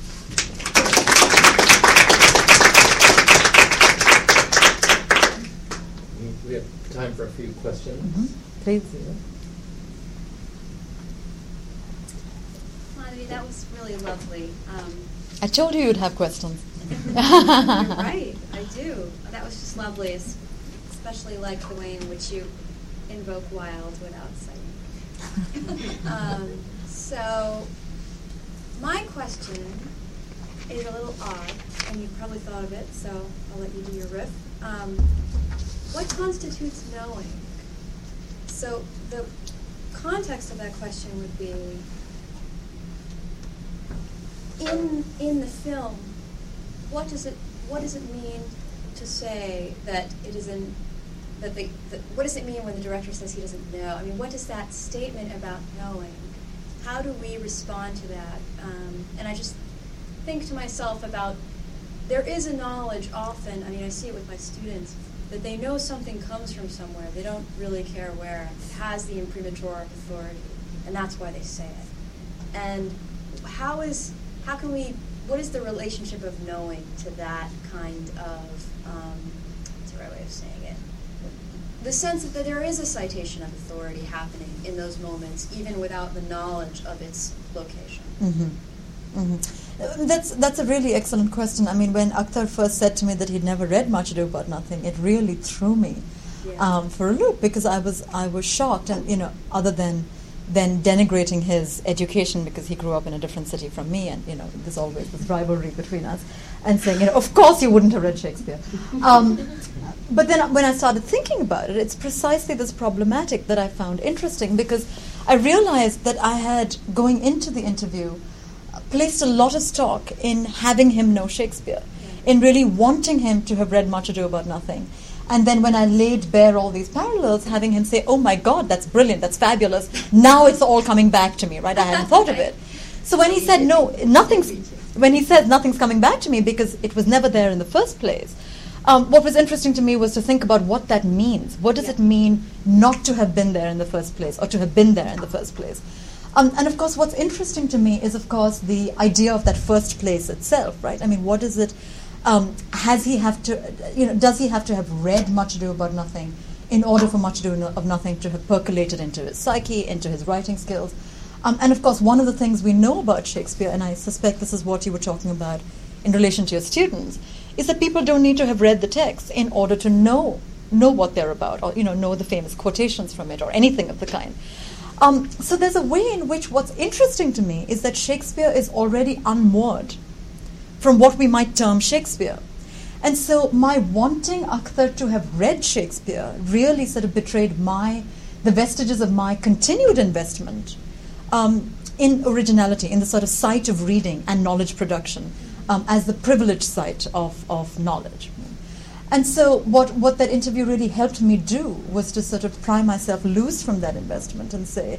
We have time for a few questions. Please. Madhavi, that was really lovely. I told you you'd have questions. You're right, I do. That was just lovely, especially like the way in which you invoke wild without citing. So, my question is a little odd, and you've probably thought of it, so I'll let you do your riff. What constitutes knowing? So, the context of that question would be, in the film, what does it mean to say that it is in what does it mean when the director says he doesn't know? I mean, what is that statement about knowing? How do we respond to that? And I just think to myself about, there is a knowledge often, I mean, I see it with my students, that they know something comes from somewhere. They don't really care where. It has the imprimatur of authority, and that's why they say it. And what is the relationship of knowing to that kind of, what's the right way of saying it? The sense that there is a citation of authority happening in those moments, even without the knowledge of its location. That's a really excellent question. I mean, when Akhtar first said to me that he'd never read Much Ado About Nothing, it really threw me for a loop, because I was shocked, and other than denigrating his education because he grew up in a different city from me, and there's always this rivalry between us, and saying, of course you wouldn't have read Shakespeare. But then when I started thinking about it, it's precisely this problematic that I found interesting, because I realized that I had, going into the interview, placed a lot of stock in having him know Shakespeare, in really wanting him to have read Much Ado About Nothing. And then when I laid bare all these parallels, having him say, oh my God, that's brilliant, that's fabulous, now it's all coming back to me, right? I hadn't thought of it. So when he said, when he said nothing's coming back to me because it was never there in the first place, what was interesting to me was to think about what that means. What does it mean not to have been there in the first place, or to have been there in the first place? And of course, what's interesting to me is, of course, the idea of that first place itself, right? I mean, what is it? Does he have to have read Much Ado About Nothing in order for Much Ado of Nothing to have percolated into his psyche, into his writing skills? And of course, one of the things we know about Shakespeare, and I suspect this is what you were talking about in relation to your students, is that people don't need to have read the text in order to know what they're about, or know the famous quotations from it, or anything of the kind. So there's a way in which what's interesting to me is that Shakespeare is already unmoored from what we might term Shakespeare. And so my wanting Akhtar to have read Shakespeare really sort of betrayed the vestiges of my continued investment in originality, in the sort of site of reading and knowledge production, as the privileged site of knowledge. And so what that interview really helped me do was to sort of pry myself loose from that investment and say,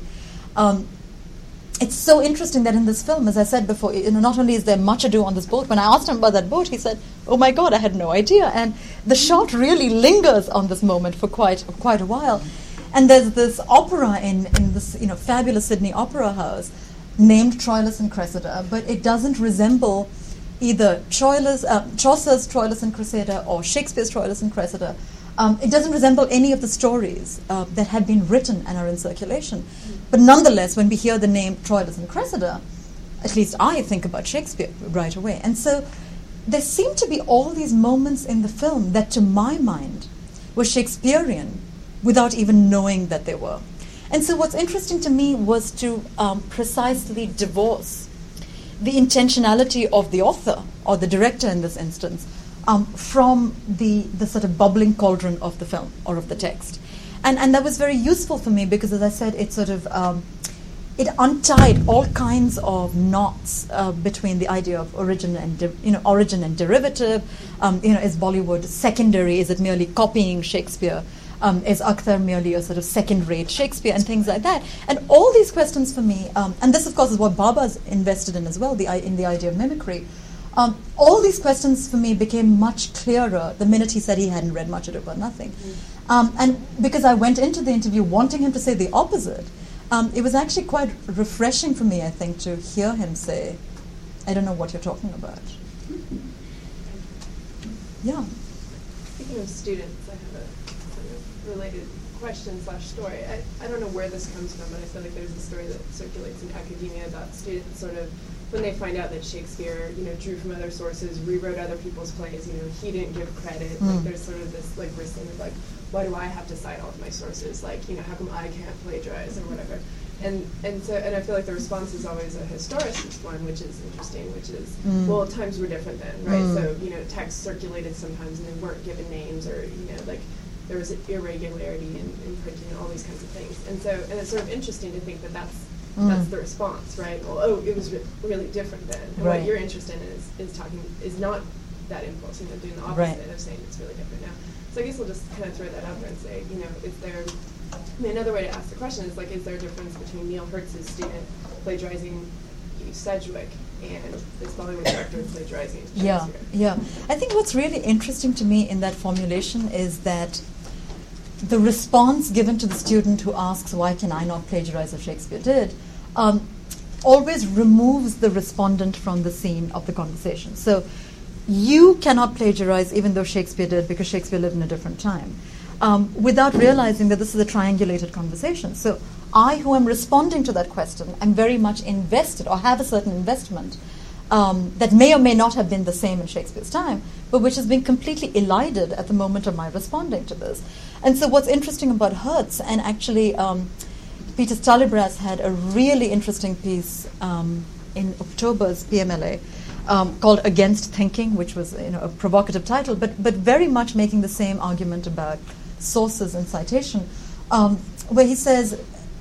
it's so interesting that in this film, as I said before, not only is there much ado on this boat, when I asked him about that boat, he said, oh my God, I had no idea. And the shot really lingers on this moment for quite a while. And there's this opera in this fabulous Sydney Opera House named Troilus and Cressida, but it doesn't resemble either Chaucer's Troilus and Cressida or Shakespeare's Troilus and Cressida. It doesn't resemble any of the stories that had been written and are in circulation. But nonetheless, when we hear the name Troilus and Cressida, at least I think about Shakespeare right away. And so there seem to be all these moments in the film that, to my mind, were Shakespearean without even knowing that they were. And so what's interesting to me was to precisely divorce the intentionality of the author, or the director in this instance, from the sort of bubbling cauldron of the film or of the text. And that was very useful for me because, as I said, it sort of it untied all kinds of knots between the idea of origin and derivative. Is Bollywood secondary? Is it merely copying Shakespeare? Is Akhtar merely a sort of second-rate Shakespeare and things like that? And all these questions for me, and this of course is what Bhabha's invested in as well, in the idea of mimicry. All these questions for me became much clearer the minute he said he hadn't read Much Ado About Nothing. And because I went into the interview wanting him to say the opposite, it was actually quite refreshing for me, I think, to hear him say, I don't know what you're talking about. Yeah. Speaking of students, I have a sort of related question/story. I don't know where this comes from, but I feel like there's a story that circulates in academia about students sort of when they find out that Shakespeare, drew from other sources, rewrote other people's plays, he didn't give credit. Like there's sort of this like bristling of like, why do I have to cite all of my sources? Like, how come I can't plagiarize or whatever? And I feel like the response is always a historicist one, which is interesting, which is, well, times were different then, right? So, texts circulated sometimes and they weren't given names or, like there was an irregularity in printing and all these kinds of things. And it's sort of interesting to think that that's the response, right? Well, it was really different then. And what you're interested in is not that impulse, doing the opposite of saying it's really different now. So I guess we'll just kind of throw that out there and say, is there, another way to ask the question is like, is there a difference between Neil Hertz's student plagiarizing Sedgwick and this Bollywood director plagiarizing Shakespeare? Yeah. I think what's really interesting to me in that formulation is that the response given to the student who asks, why can I not plagiarize as Shakespeare did, always removes the respondent from the scene of the conversation. So you cannot plagiarize even though Shakespeare did because Shakespeare lived in a different time, without realizing that this is a triangulated conversation. So I, who am responding to that question, am very much invested or have a certain investment that may or may not have been the same in Shakespeare's time, but which has been completely elided at the moment of my responding to this. And so what's interesting about Hertz, and actually Peter Stalibras had a really interesting piece in October's PMLA called Against Thinking, which was a provocative title, but very much making the same argument about sources and citation, where he says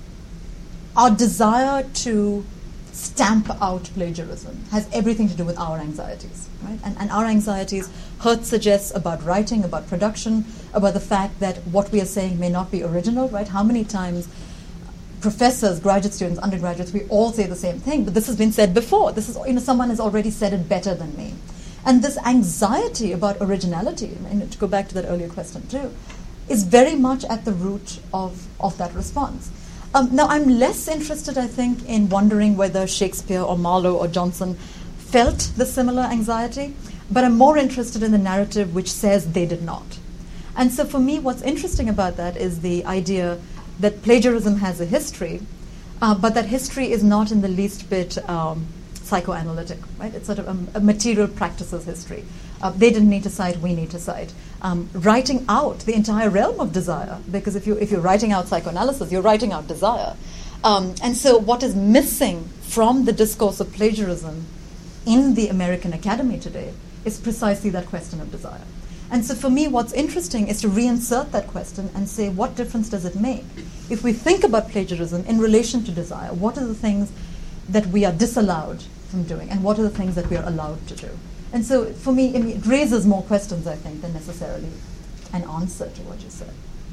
our desire to stamp out plagiarism has everything to do with our anxieties, right? And our anxieties, Hertz suggests, about writing, about production, about the fact that what we are saying may not be original, right? How many times professors, graduate students, undergraduates, we all say the same thing, but this has been said before. This is, someone has already said it better than me. And this anxiety about originality, and to go back to that earlier question too, is very much at the root of that response. Now, I'm less interested, I think, in wondering whether Shakespeare or Marlowe or Johnson felt the similar anxiety, but I'm more interested in the narrative which says they did not. And so for me, what's interesting about that is the idea that plagiarism has a history, but that history is not in the least bit psychoanalytic, right? It's sort of a material practices history. They didn't need to cite, we need to cite. Writing out the entire realm of desire, because if you're writing out psychoanalysis, you're writing out desire. And so what is missing from the discourse of plagiarism in the American Academy today is precisely that question of desire. And so for me, what's interesting is to reinsert that question and say, what difference does it make? If we think about plagiarism in relation to desire, what are the things that we are disallowed from doing, and what are the things that we are allowed to do? And so for me, it raises more questions, I think, than necessarily an answer to what you said.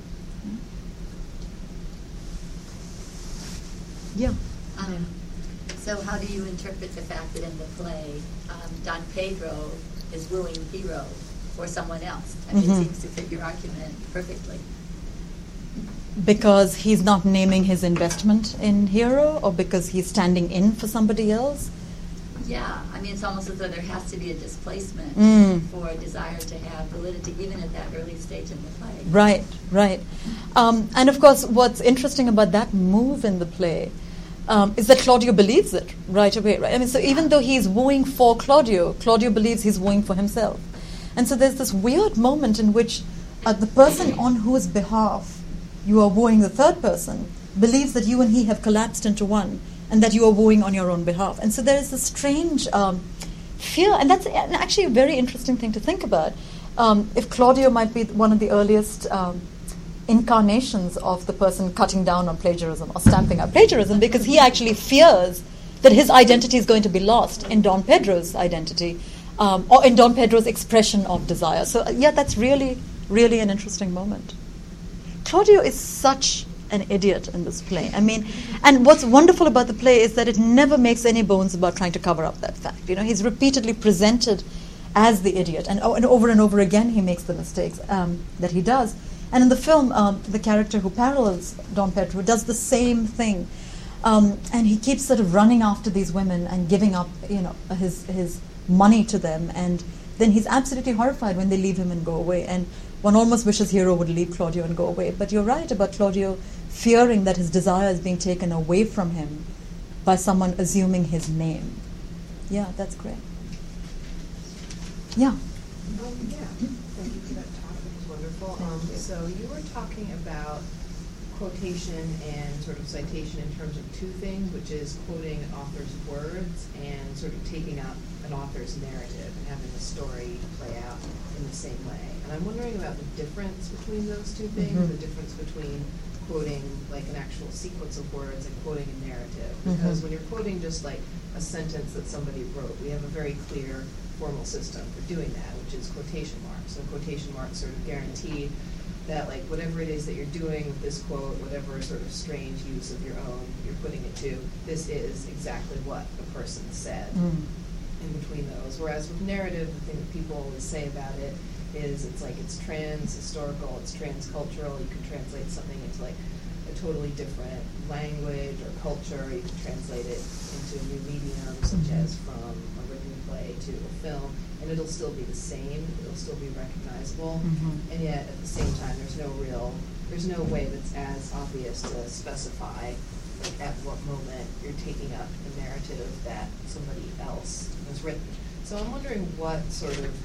Yeah. So how do you interpret the fact that in the play, Don Pedro is wooing Hero or someone else? I mean, it seems to fit your argument perfectly. Because he's not naming his investment in Hero, or because he's standing in for somebody else? Yeah, I mean, it's almost as though there has to be a displacement for a desire to have validity, even at that early stage in the play. Right. And of course, what's interesting about that move in the play is that Claudio believes it right away, right? I mean, so even though he's wooing for Claudio, Claudio believes he's wooing for himself. And so there's this weird moment in which the person on whose behalf you are wooing the third person believes that you and he have collapsed into one, and that you are wooing on your own behalf. And so there is this strange fear, and that's actually a very interesting thing to think about. If Claudio might be one of the earliest incarnations of the person cutting down on plagiarism or stamping out plagiarism, because he actually fears that his identity is going to be lost in Don Pedro's identity, or in Don Pedro's expression of desire. So, yeah, that's really, really an interesting moment. Claudio is such an idiot in this play. I mean, and what's wonderful about the play is that it never makes any bones about trying to cover up that fact. You know, he's repeatedly presented as the idiot, and over again he makes the mistakes that he does. And in the film, the character who parallels Don Pedro does the same thing, and he keeps sort of running after these women and giving up, you know, his money to them, and then he's absolutely horrified when they leave him and go away. And one almost wishes Hero would leave Claudio and go away. But you're right about Claudio fearing that his desire is being taken away from him by someone assuming his name. Yeah, that's great. Yeah. Yeah, thank you for that talk. It was wonderful. So you were talking about quotation and sort of citation in terms of two things, which is quoting an author's words and sort of taking up an author's narrative and having the story play out in the same way. And I'm wondering about the difference between those two things, the difference between quoting like an actual sequence of words and quoting a narrative. Because when you're quoting just like a sentence that somebody wrote, we have a very clear formal system for doing that, which is quotation marks. So quotation marks sort of guarantee that like whatever it is that you're doing with this quote, whatever sort of strange use of your own you're putting it to, this is exactly what the person said in between those. Whereas with narrative, the thing that people always say about it is it's like it's trans-historical, it's trans-cultural. You can translate something into like a totally different language or culture. You can translate it into a new medium, such as from a written play to a film, and it'll still be the same. It'll still be recognizable, and yet at the same time, there's no way that's as obvious to specify like at what moment you're taking up a narrative that somebody else has written. So I'm wondering what sort of,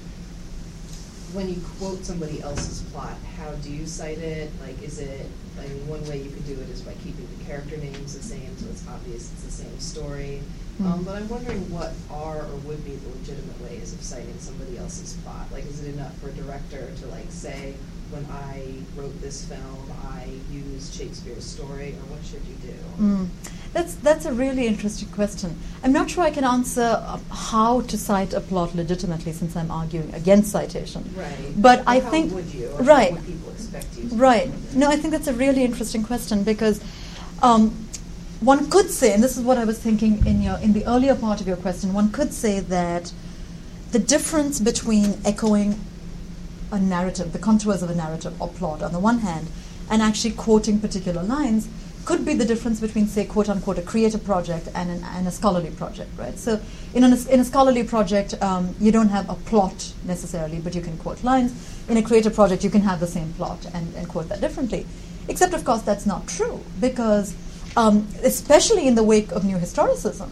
when you quote somebody else's plot, how do you cite it? Like, is it, I mean, one way you could do it is by keeping the character names the same, so it's obvious it's the same story. But I'm wondering what are or would be the legitimate ways of citing somebody else's plot. Like, is it enough for a director to like say, when I wrote this film, I used Shakespeare's story, or what should you do? That's a really interesting question. I'm not sure I can answer how to cite a plot legitimately, since I'm arguing against citation. Right. But or I how think would you, or right. How would people expect you to? Right. No, I think that's a really interesting question, because one could say, and this is what I was thinking in the earlier part of your question, one could say that the difference between echoing a narrative, the contours of a narrative or plot on the one hand, and actually quoting particular lines could be the difference between, say, quote unquote, a creative project and a scholarly project, right? So in a scholarly project, you don't have a plot necessarily, but you can quote lines. In a creative project, you can have the same plot and quote that differently. Except, of course, that's not true, because especially in the wake of New Historicism,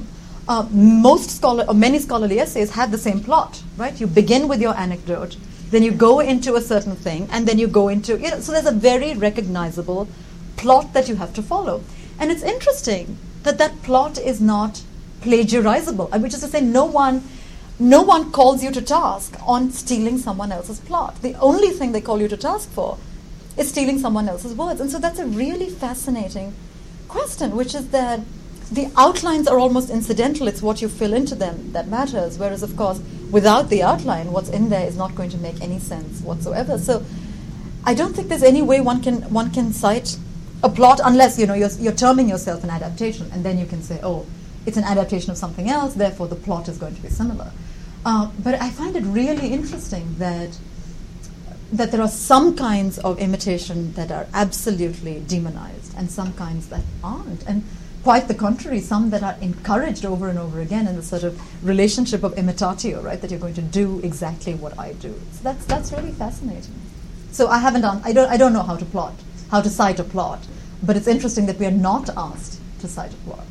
many scholarly essays have the same plot, right? You begin with your anecdote, then you go into a certain thing, and then you go into, so there's a very recognizable plot that you have to follow. And it's interesting that that plot is not plagiarizable, which is to say no one calls you to task on stealing someone else's plot. The only thing they call you to task for is stealing someone else's words. And so that's a really fascinating question, which is that the outlines are almost incidental. It's what you fill into them that matters, whereas, of course, without the outline, what's in there is not going to make any sense whatsoever. So I don't think there's any way one can cite a plot unless you're terming yourself an adaptation, and then you can say, oh, it's an adaptation of something else, therefore the plot is going to be similar. But I find it really interesting that there are some kinds of imitation that are absolutely demonized and some kinds that aren't. And quite the contrary, some that are encouraged over and over again in the sort of relationship of imitatio, right? That you're going to do exactly what I do. So that's really fascinating. So I don't know how to cite a plot, but it's interesting that we are not asked to cite a plot.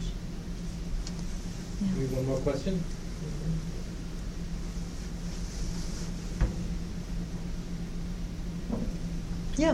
Yeah. We have one more question. Yeah.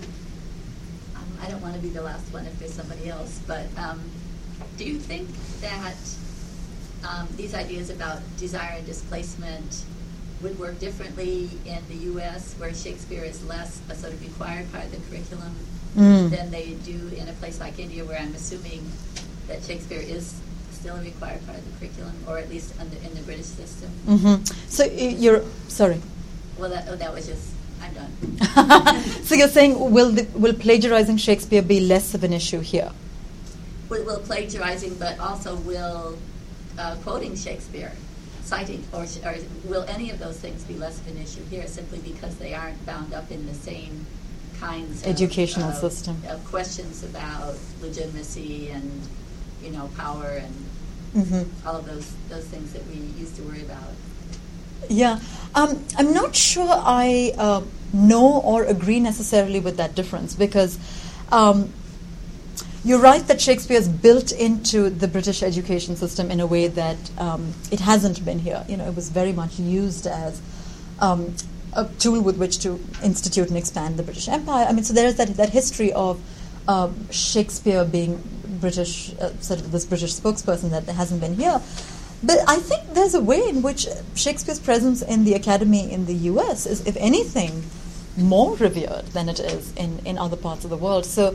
I don't want to be the last one if there's somebody else, but do you think that these ideas about desire and displacement would work differently in the U.S., where Shakespeare is less a sort of required part of the curriculum than they do in a place like India, where I'm assuming that Shakespeare is still a required part of the curriculum, or at least in the British system. So you're sorry. Well, that was just, I'm done. So you're saying will plagiarizing Shakespeare be less of an issue here? Will plagiarizing, but also will quoting Shakespeare, citing, or will any of those things be less of an issue here, simply because they aren't bound up in the same kinds educational system of questions about legitimacy and power and all of those things that we used to worry about. Yeah, I'm not sure I know or agree necessarily with that difference, because you're right that Shakespeare is built into the British education system in a way that it hasn't been here. It was very much used as a tool with which to institute and expand the British Empire. I mean, so there's that history of Shakespeare being British, sort of this British spokesperson that hasn't been here. But I think there's a way in which Shakespeare's presence in the Academy in the US is, if anything, more revered than it is in other parts of the world. So,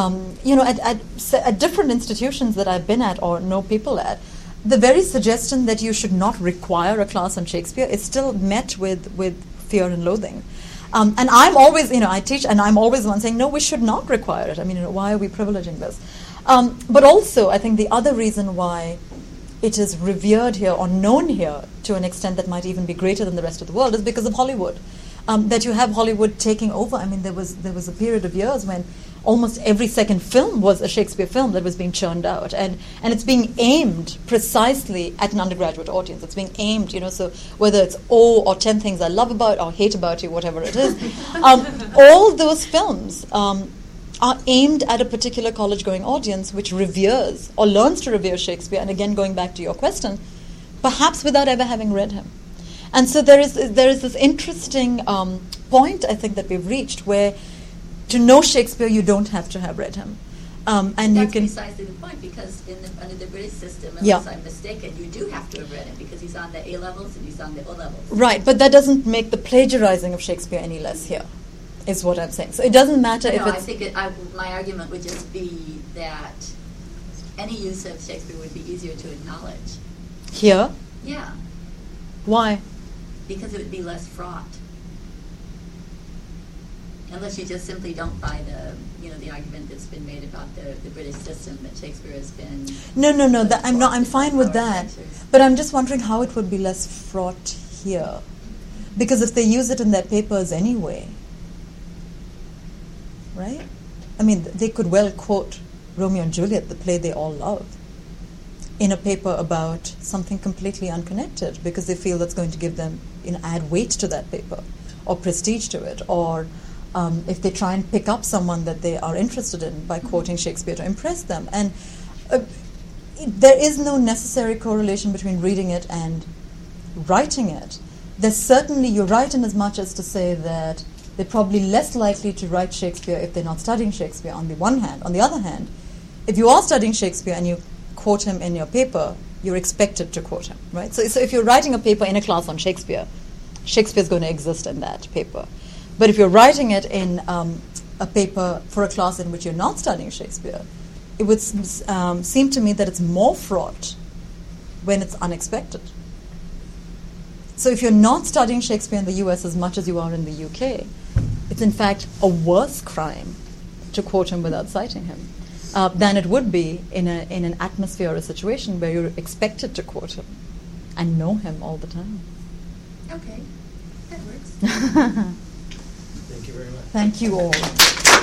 at different institutions that I've been at or know people at, the very suggestion that you should not require a class on Shakespeare is still met with fear and loathing. And I'm always, I teach, and I'm always the one saying, no, we should not require it. I mean, why are we privileging this? But also, I think the other reason why it is revered here or known here to an extent that might even be greater than the rest of the world is because of Hollywood. That you have Hollywood taking over. I mean, there was a period of years when almost every second film was a Shakespeare film that was being churned out, and it's being aimed precisely at an undergraduate audience. It's being aimed, so whether it's or 10 Things I Love About or Hate About You, whatever it is, all those films are aimed at a particular college-going audience which reveres or learns to revere Shakespeare. And again, going back to your question, perhaps without ever having read him. And so there is this interesting point, I think, that we've reached where to know Shakespeare, you don't have to have read him. And that's you can precisely the point, because under the British system, unless I'm mistaken, you do have to have read him, because he's on the A levels and he's on the O levels. Right, but that doesn't make the plagiarizing of Shakespeare any less here, is what I'm saying. So it doesn't matter if it's... I think my argument would just be that any use of Shakespeare would be easier to acknowledge. Here? Yeah. Why? Because it would be less fraught. Unless you just simply don't buy the argument that's been made about the British system, that Shakespeare has been... No, I'm fine with that. But I'm just wondering how it would be less fraught here. Because if they use it in their papers anyway, right? I mean, they could well quote Romeo and Juliet, the play they all love, in a paper about something completely unconnected, because they feel that's going to give them, add weight to that paper, or prestige to it, or if they try and pick up someone that they are interested in by quoting Shakespeare to impress them. And there is no necessary correlation between reading it and writing it. There's certainly, you're right in as much as to say that they're probably less likely to write Shakespeare if they're not studying Shakespeare, on the one hand. On the other hand, if you are studying Shakespeare and you quote him in your paper, you're expected to quote him, right? So if you're writing a paper in a class on Shakespeare, Shakespeare's going to exist in that paper. But if you're writing it in a paper for a class in which you're not studying Shakespeare, it would seem to me that it's more fraught when it's unexpected. So if you're not studying Shakespeare in the US as much as you are in the UK, it's in fact a worse crime to quote him without citing him than it would be in an atmosphere or a situation where you're expected to quote him and know him all the time. Okay, that works. Thank you very much. Thank you all.